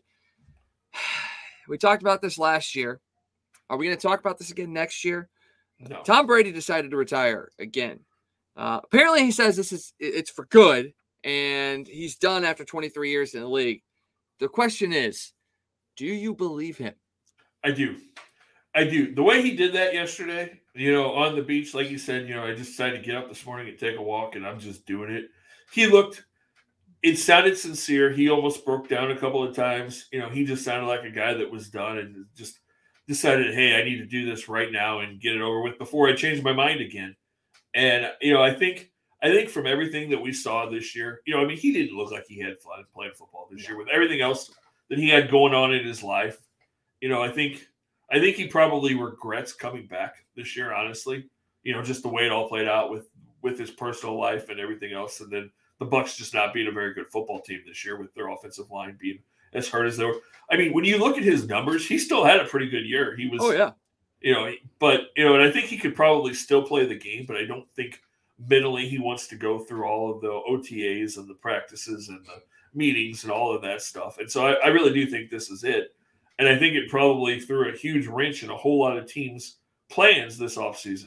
we talked about this last year. Are we going to talk about this again next year? No. Tom Brady decided to retire again. Uh, apparently, he says this is it's for good, and he's done after twenty-three years in the league. The question is, do you believe him? I do. I do. The way he did that yesterday, you know, on the beach, like you said, you know, I just decided to get up this morning and take a walk, and I'm just doing it. He looked, it sounded sincere. He almost broke down a couple of times. You know, he just sounded like a guy that was done and just decided, hey, I need to do this right now and get it over with before I change my mind again. And, you know, I think I think from everything that we saw this year, you know, I mean, he didn't look like he had fun playing football this year with everything else that he had going on in his life. You know, I think I think he probably regrets coming back this year, honestly. You know, just the way it all played out with, with his personal life and everything else. And then the Bucs just not being a very good football team this year with their offensive line being as hurt as they were. I mean, when you look at his numbers, he still had a pretty good year. He was, oh yeah, you know, but you know, and I think he could probably still play the game, but I don't think mentally he wants to go through all of the O T As and the practices and the meetings and all of that stuff. And so I, I really do think this is it. And I think it probably threw a huge wrench in a whole lot of teams' plans this offseason.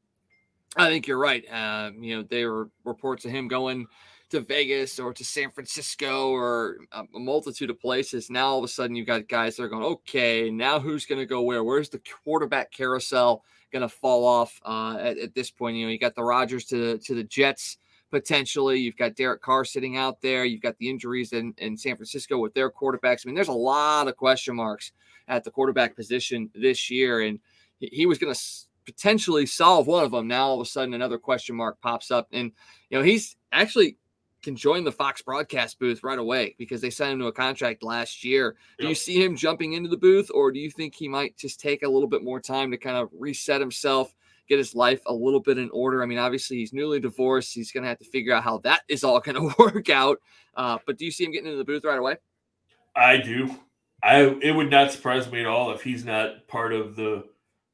I think you're right. Um, you know, there were reports of him going to Vegas or to San Francisco or a, a multitude of places. Now, all of a sudden, you've got guys that are going, okay, now who's going to go where? Where's the quarterback carousel going to fall off uh, at, at this point? You know, you got the Rodgers to, to the Jets potentially. You've got Derek Carr sitting out there. You've got the injuries in, in San Francisco with their quarterbacks. I mean, there's a lot of question marks at the quarterback position this year, and he, he was going to s- potentially solve one of them. Now, all of a sudden, another question mark pops up, and, you know, he's actually can join the Fox broadcast booth right away because they signed him to a contract last year. Do Yep. you see him jumping into the booth, or do you think he might just take a little bit more time to kind of reset himself, get his life a little bit in order? I mean, obviously he's newly divorced. He's going to have to figure out how that is all going to work out. Uh, but do you see him getting into the booth right away? I do. I it would not surprise me at all if he's not part of the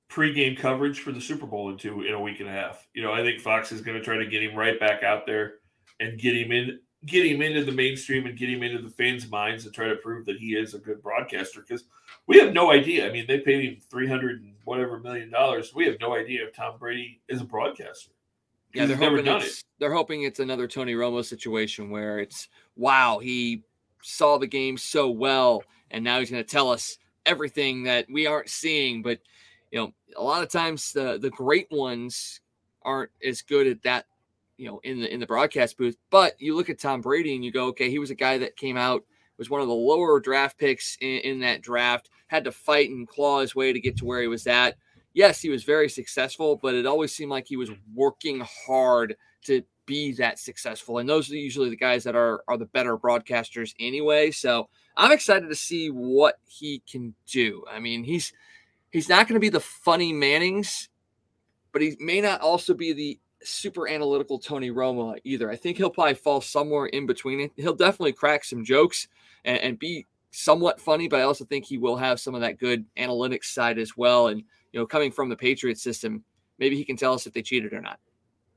pregame coverage for the Super Bowl in two in a week and a half. You know, I think Fox is going to try to get him right back out there and get him in, get him into the mainstream and get him into the fans' minds and try to prove that he is a good broadcaster. Because we have no idea. I mean, they paid him three hundred and whatever million dollars. We have no idea if Tom Brady is a broadcaster. Yeah, they're hoping never done it's, it. They're hoping it's another Tony Romo situation where it's, wow, he saw the game so well, and now he's going to tell us everything that we aren't seeing. But, you know, a lot of times the, the great ones aren't as good at that, you know, in the in the broadcast booth. But you look at Tom Brady and you go, okay, he was a guy that came out, was one of the lower draft picks in, in that draft, had to fight and claw his way to get to where he was at. Yes, he was very successful, but it always seemed like he was working hard to be that successful. And those are usually the guys that are, are the better broadcasters anyway. So I'm excited to see what he can do. I mean, he's he's not going to be the funny Mannings, but he may not also be the super analytical Tony Romo either. I think he'll probably fall somewhere in between it. He'll definitely crack some jokes and, and be somewhat funny, but I also think he will have some of that good analytics side as well. And, you know, coming from the Patriots system, maybe he can tell us if they cheated or not.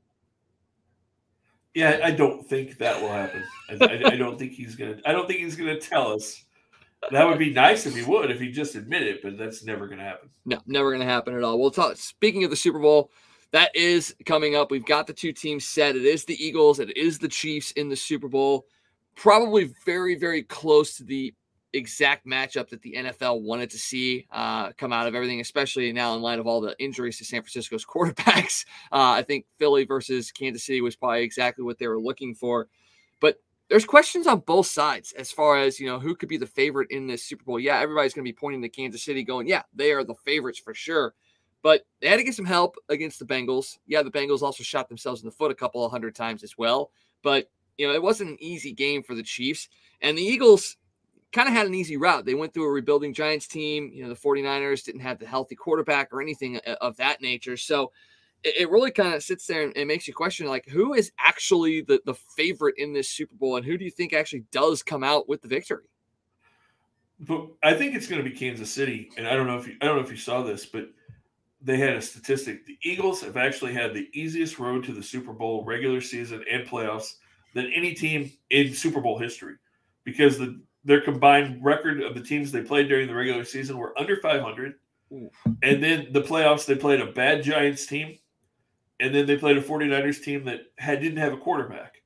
Yeah, I don't think that will happen. I, I, I don't think he's gonna. I don't think he's gonna tell us. That would be nice if he would, if he just admit it, but that's never gonna happen. No, never gonna happen at all. We'll talk. Speaking of the Super Bowl, that is coming up. We've got the two teams set. It is the Eagles. It is the Chiefs in the Super Bowl. Probably very, very close to the exact matchup that the N F L wanted to see uh, come out of everything, especially now in light of all the injuries to San Francisco's quarterbacks. Uh, I think Philly versus Kansas City was probably exactly what they were looking for. But there's questions on both sides as far as, you know, who could be the favorite in this Super Bowl. Yeah, everybody's going to be pointing to Kansas City going, yeah, they are the favorites for sure. But they had to get some help against the Bengals. Yeah, the Bengals also shot themselves in the foot a couple of hundred times as well. But, you know, it wasn't an easy game for the Chiefs. And the Eagles kind of had an easy route. They went through a rebuilding Giants team. You know, the 49ers didn't have the healthy quarterback or anything of that nature. So it, it really kind of sits there and, and makes you question, like, who is actually the, the favorite in this Super Bowl, and who do you think actually does come out with the victory? But I think it's going to be Kansas City. And I don't know if you, I don't know if you saw this, but they had a statistic. The Eagles have actually had the easiest road to the Super Bowl regular season and playoffs than any team in Super Bowl history, because the their combined record of the teams they played during the regular season were under five hundred. Ooh. And then the playoffs, they played a bad Giants team, and then they played a 49ers team that had didn't have a quarterback.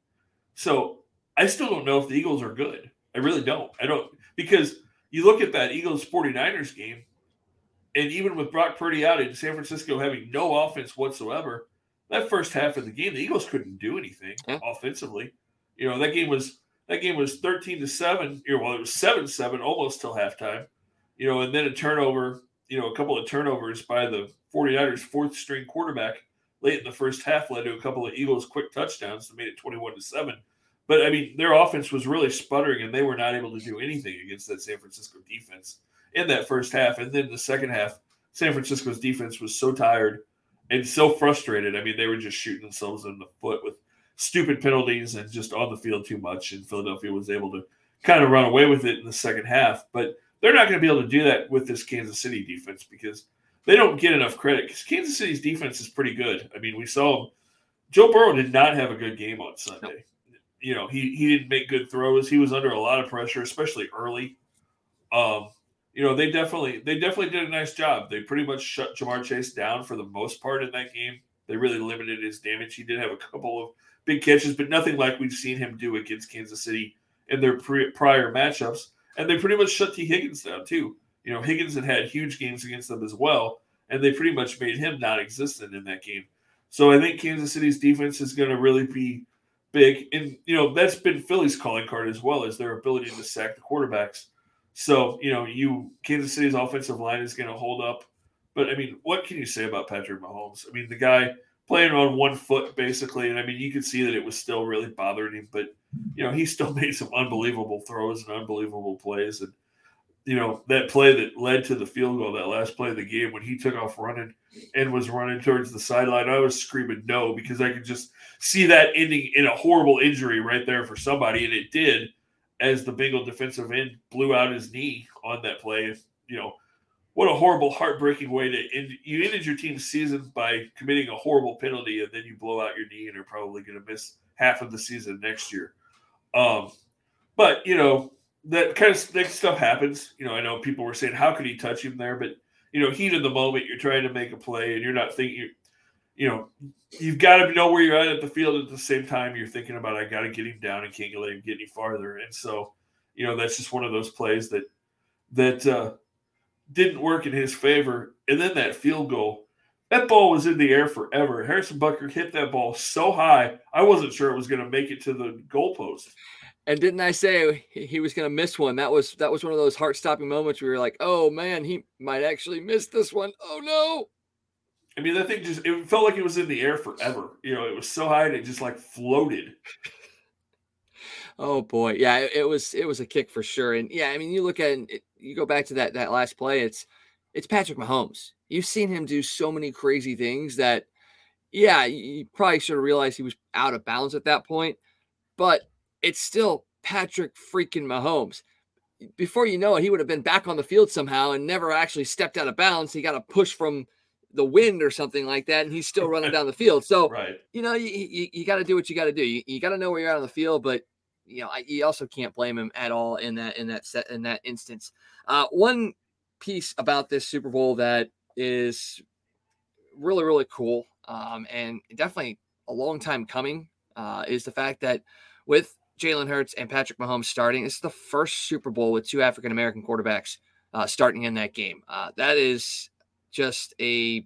So I still don't know if the Eagles are good. I really don't. I don't, because you look at that Eagles 49ers game, and even with Brock Purdy out in San Francisco having no offense whatsoever, that first half of the game, the Eagles couldn't do anything yeah. offensively. You know, that game was that game was thirteen to seven. You know, well, it was seven seven almost till halftime. You know, and then a turnover, you know, a couple of turnovers by the 49ers fourth string quarterback late in the first half led to a couple of Eagles quick touchdowns that made it twenty-one to seven. But I mean, their offense was really sputtering, and they were not able to do anything against that San Francisco defense in that first half. And then the second half, San Francisco's defense was so tired and so frustrated. I mean, they were just shooting themselves in the foot with stupid penalties and just on the field too much. And Philadelphia was able to kind of run away with it in the second half. But they're not going to be able to do that with this Kansas City defense, because they don't get enough credit, because Kansas City's defense is pretty good. I mean, we saw Joe Burrow did not have a good game on Sunday. You know, he, he didn't make good throws. He was under a lot of pressure, especially early. Um, You know, they definitely they definitely did a nice job. They pretty much shut Jamar Chase down for the most part in that game. They really limited his damage. He did have a couple of big catches, but nothing like we've seen him do against Kansas City in their pre- prior matchups. And they pretty much shut T. Higgins down, too. You know, Higgins had had huge games against them as well, and they pretty much made him non-existent in that game. So I think Kansas City's defense is going to really be big. And, you know, that's been Philly's calling card as well, as their ability to sack the quarterbacks. So, you know, you Kansas City's offensive line is going to hold up. But, I mean, what can you say about Patrick Mahomes? I mean, the guy playing on one foot, basically, and, I mean, you could see that it was still really bothering him. But, you know, he still made some unbelievable throws and unbelievable plays. And, you know, that play that led to the field goal, that last play of the game, when he took off running and was running towards the sideline, I was screaming no, because I could just see that ending in a horrible injury right there for somebody, and it did, as the Bengal defensive end blew out his knee on that play. You know, what a horrible, heartbreaking way to end. You ended your team's season by committing a horrible penalty, and then you blow out your knee and are probably going to miss half of the season next year. Um, but, you know, that kind of next stuff happens. You know, I know people were saying, how could he touch him there? But, you know, heat of the moment, you're trying to make a play, and you're not thinking, you know, you've got to know where you're at at the field. At the same time, you're thinking about, I got to get him down and can't let him get any farther. And so, you know, that's just one of those plays that, that, uh, didn't work in his favor. And then that field goal, that ball was in the air forever. Harrison Butker hit that ball so high, I wasn't sure it was going to make it to the goalpost. And didn't I say he was going to miss one? That was that was one of those heart-stopping moments where you're like, oh, man, he might actually miss this one. Oh, no. I mean, that thing just, it felt like it was in the air forever. You know, it was so high and it just like floated. Oh boy, yeah, it, it was it was a kick for sure, and yeah, I mean, you look at it, you go back to that that last play. It's it's Patrick Mahomes. You've seen him do so many crazy things that, yeah, you probably should have realized he was out of bounds at that point, but it's still Patrick freaking Mahomes. Before you know it, he would have been back on the field somehow and never actually stepped out of bounds. He got a push from the wind or something like that, and he's still running down the field. So, right. you know, you you, you got to do what you got to do. You, you got to know where you're at on the field, but you know, I, you also can't blame him at all in that in that set in that instance. Uh, one piece about this Super Bowl that is really really cool, um, and definitely a long time coming, uh, is the fact that with Jalen Hurts and Patrick Mahomes starting, it's the first Super Bowl with two African American quarterbacks uh, starting in that game. Uh, that is just a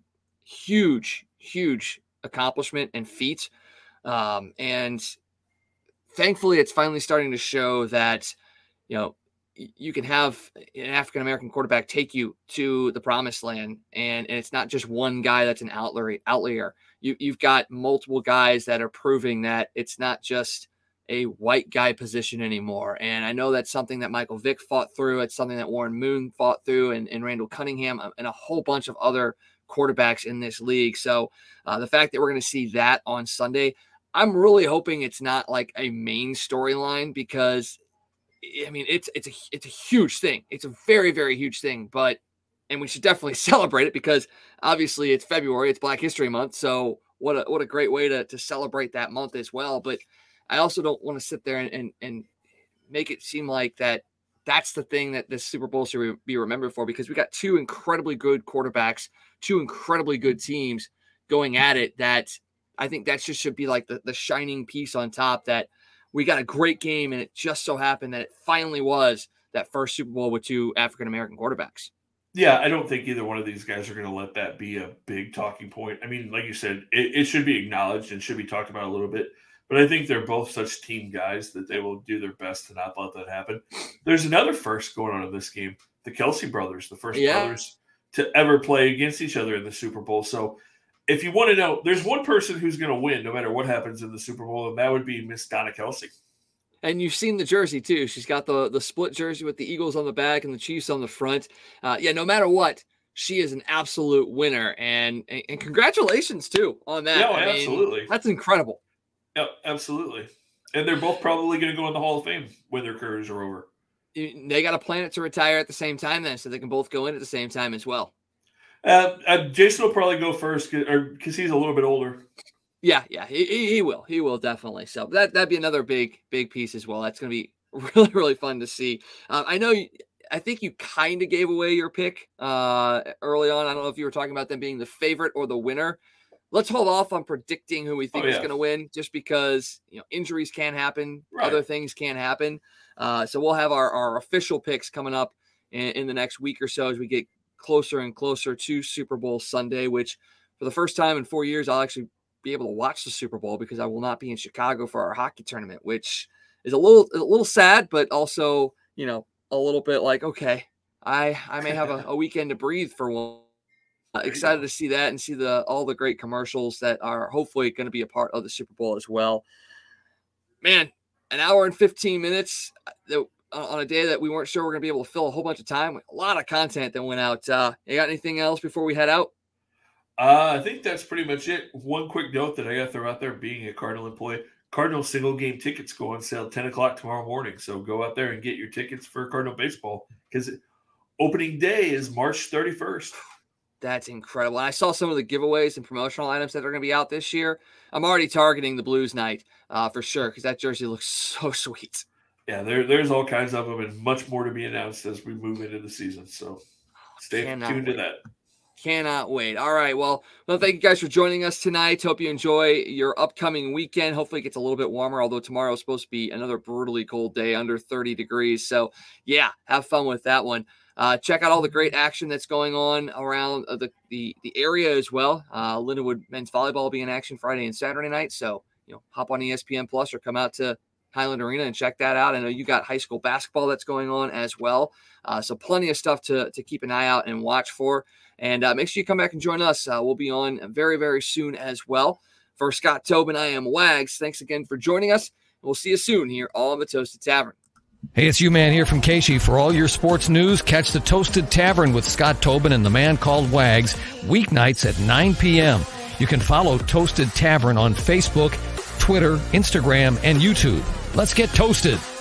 huge, huge accomplishment and feat, um, and thankfully, it's finally starting to show that, you know, you can have an African-American quarterback take you to the promised land, and, and it's not just one guy that's an outlier. outlier. You, you've got multiple guys that are proving that it's not just a white guy position anymore. And I know that's something that Michael Vick fought through. It's something that Warren Moon fought through, and, and Randall Cunningham and a whole bunch of other quarterbacks in this league. So uh, the fact that we're going to see that on Sunday, I'm really hoping it's not like a main storyline, because I mean, it's, it's a, it's a huge thing. It's a very, very huge thing, but, and we should definitely celebrate it, because obviously it's February, it's Black History Month. So what a, what a great way to, to celebrate that month as well. But I also don't want to sit there and, and, and make it seem like that that's the thing that this Super Bowl should be remembered for, because we got two incredibly good quarterbacks, two incredibly good teams going at it, that I think that just should be like the, the shining piece on top, that we got a great game, and it just so happened that it finally was that first Super Bowl with two African-American quarterbacks. Yeah, I don't think either one of these guys are going to let that be a big talking point. I mean, like you said, it, it should be acknowledged and should be talked about a little bit, but I think they're both such team guys that they will do their best to not let that happen. There's another first going on in this game, the Kelsey brothers, the first yeah. brothers to ever play against each other in the Super Bowl. So if you want to know, there's one person who's going to win no matter what happens in the Super Bowl, and that would be Miss Donna Kelsey. And you've seen the jersey too. She's got the, the split jersey with the Eagles on the back and the Chiefs on the front. Uh, yeah, no matter what, she is an absolute winner. And and, and congratulations too on that. Yeah, I absolutely. Mean, that's incredible. Yeah, absolutely. And they're both probably going to go in the Hall of Fame when their careers are over. They got to plan it to retire at the same time then, so they can both go in at the same time as well. Uh, uh, Jason will probably go first because he's a little bit older. Yeah, yeah, he, he will. He will definitely. So that, that'd be another big, big piece as well. That's going to be really, really fun to see. Uh, I know, you, I think you kind of gave away your pick uh, early on. I don't know if you were talking about them being the favorite or the winner. Let's hold off on predicting who we think oh, yeah. is going to win, just because, you know, injuries can happen. Right. Other things can happen. Uh, so we'll have our, our official picks coming up in, in the next week or so as we get closer and closer to Super Bowl Sunday, which for the first time in four years, I'll actually be able to watch the Super Bowl, because I will not be in Chicago for our hockey tournament, which is a little, a little sad, but also, you know, a little bit like, okay, I, I may have a, a weekend to breathe for one. Uh, excited to see that and see the, all the great commercials that are hopefully going to be a part of the Super Bowl as well. Man, an hour and fifteen minutes that, on a day that we weren't sure we're going to be able to fill a whole bunch of time. A lot of content that went out. Uh, you got anything else before we head out? Uh, I think that's pretty much it. One quick note that I got to throw out there, being a Cardinal employee, Cardinal single game tickets go on sale ten o'clock tomorrow morning. So go out there and get your tickets for Cardinal baseball, because opening day is March thirty-first. That's incredible. And I saw some of the giveaways and promotional items that are going to be out this year. I'm already targeting the Blues night uh, for sure because that jersey looks so sweet. Yeah, there, there's all kinds of them and much more to be announced as we move into the season. So stay Cannot tuned wait. to that. Cannot wait. All right. Well, well, thank you guys for joining us tonight. Hope you enjoy your upcoming weekend. Hopefully it gets a little bit warmer, although tomorrow is supposed to be another brutally cold day, under thirty degrees. So, yeah, have fun with that one. Uh, check out all the great action that's going on around uh, the, the the area as well. Uh, Lindenwood men's volleyball will be in action Friday and Saturday night. So, you know, hop on E S P N Plus or come out to Highland Arena and check that out. I know you got high school basketball that's going on as well. Uh, so plenty of stuff to, to keep an eye out and watch for. And uh, make sure you come back and join us. Uh, we'll be on very, very soon as well. For Scott Tobin, I am Wags. Thanks again for joining us. We'll see you soon here on the Toasted Tavern. Hey, it's you-man here from Casey. For all your sports news, catch the Toasted Tavern with Scott Tobin and the man called Wags, weeknights at nine p.m. You can follow Toasted Tavern on Facebook, Twitter, Instagram, and YouTube. Let's get toasted.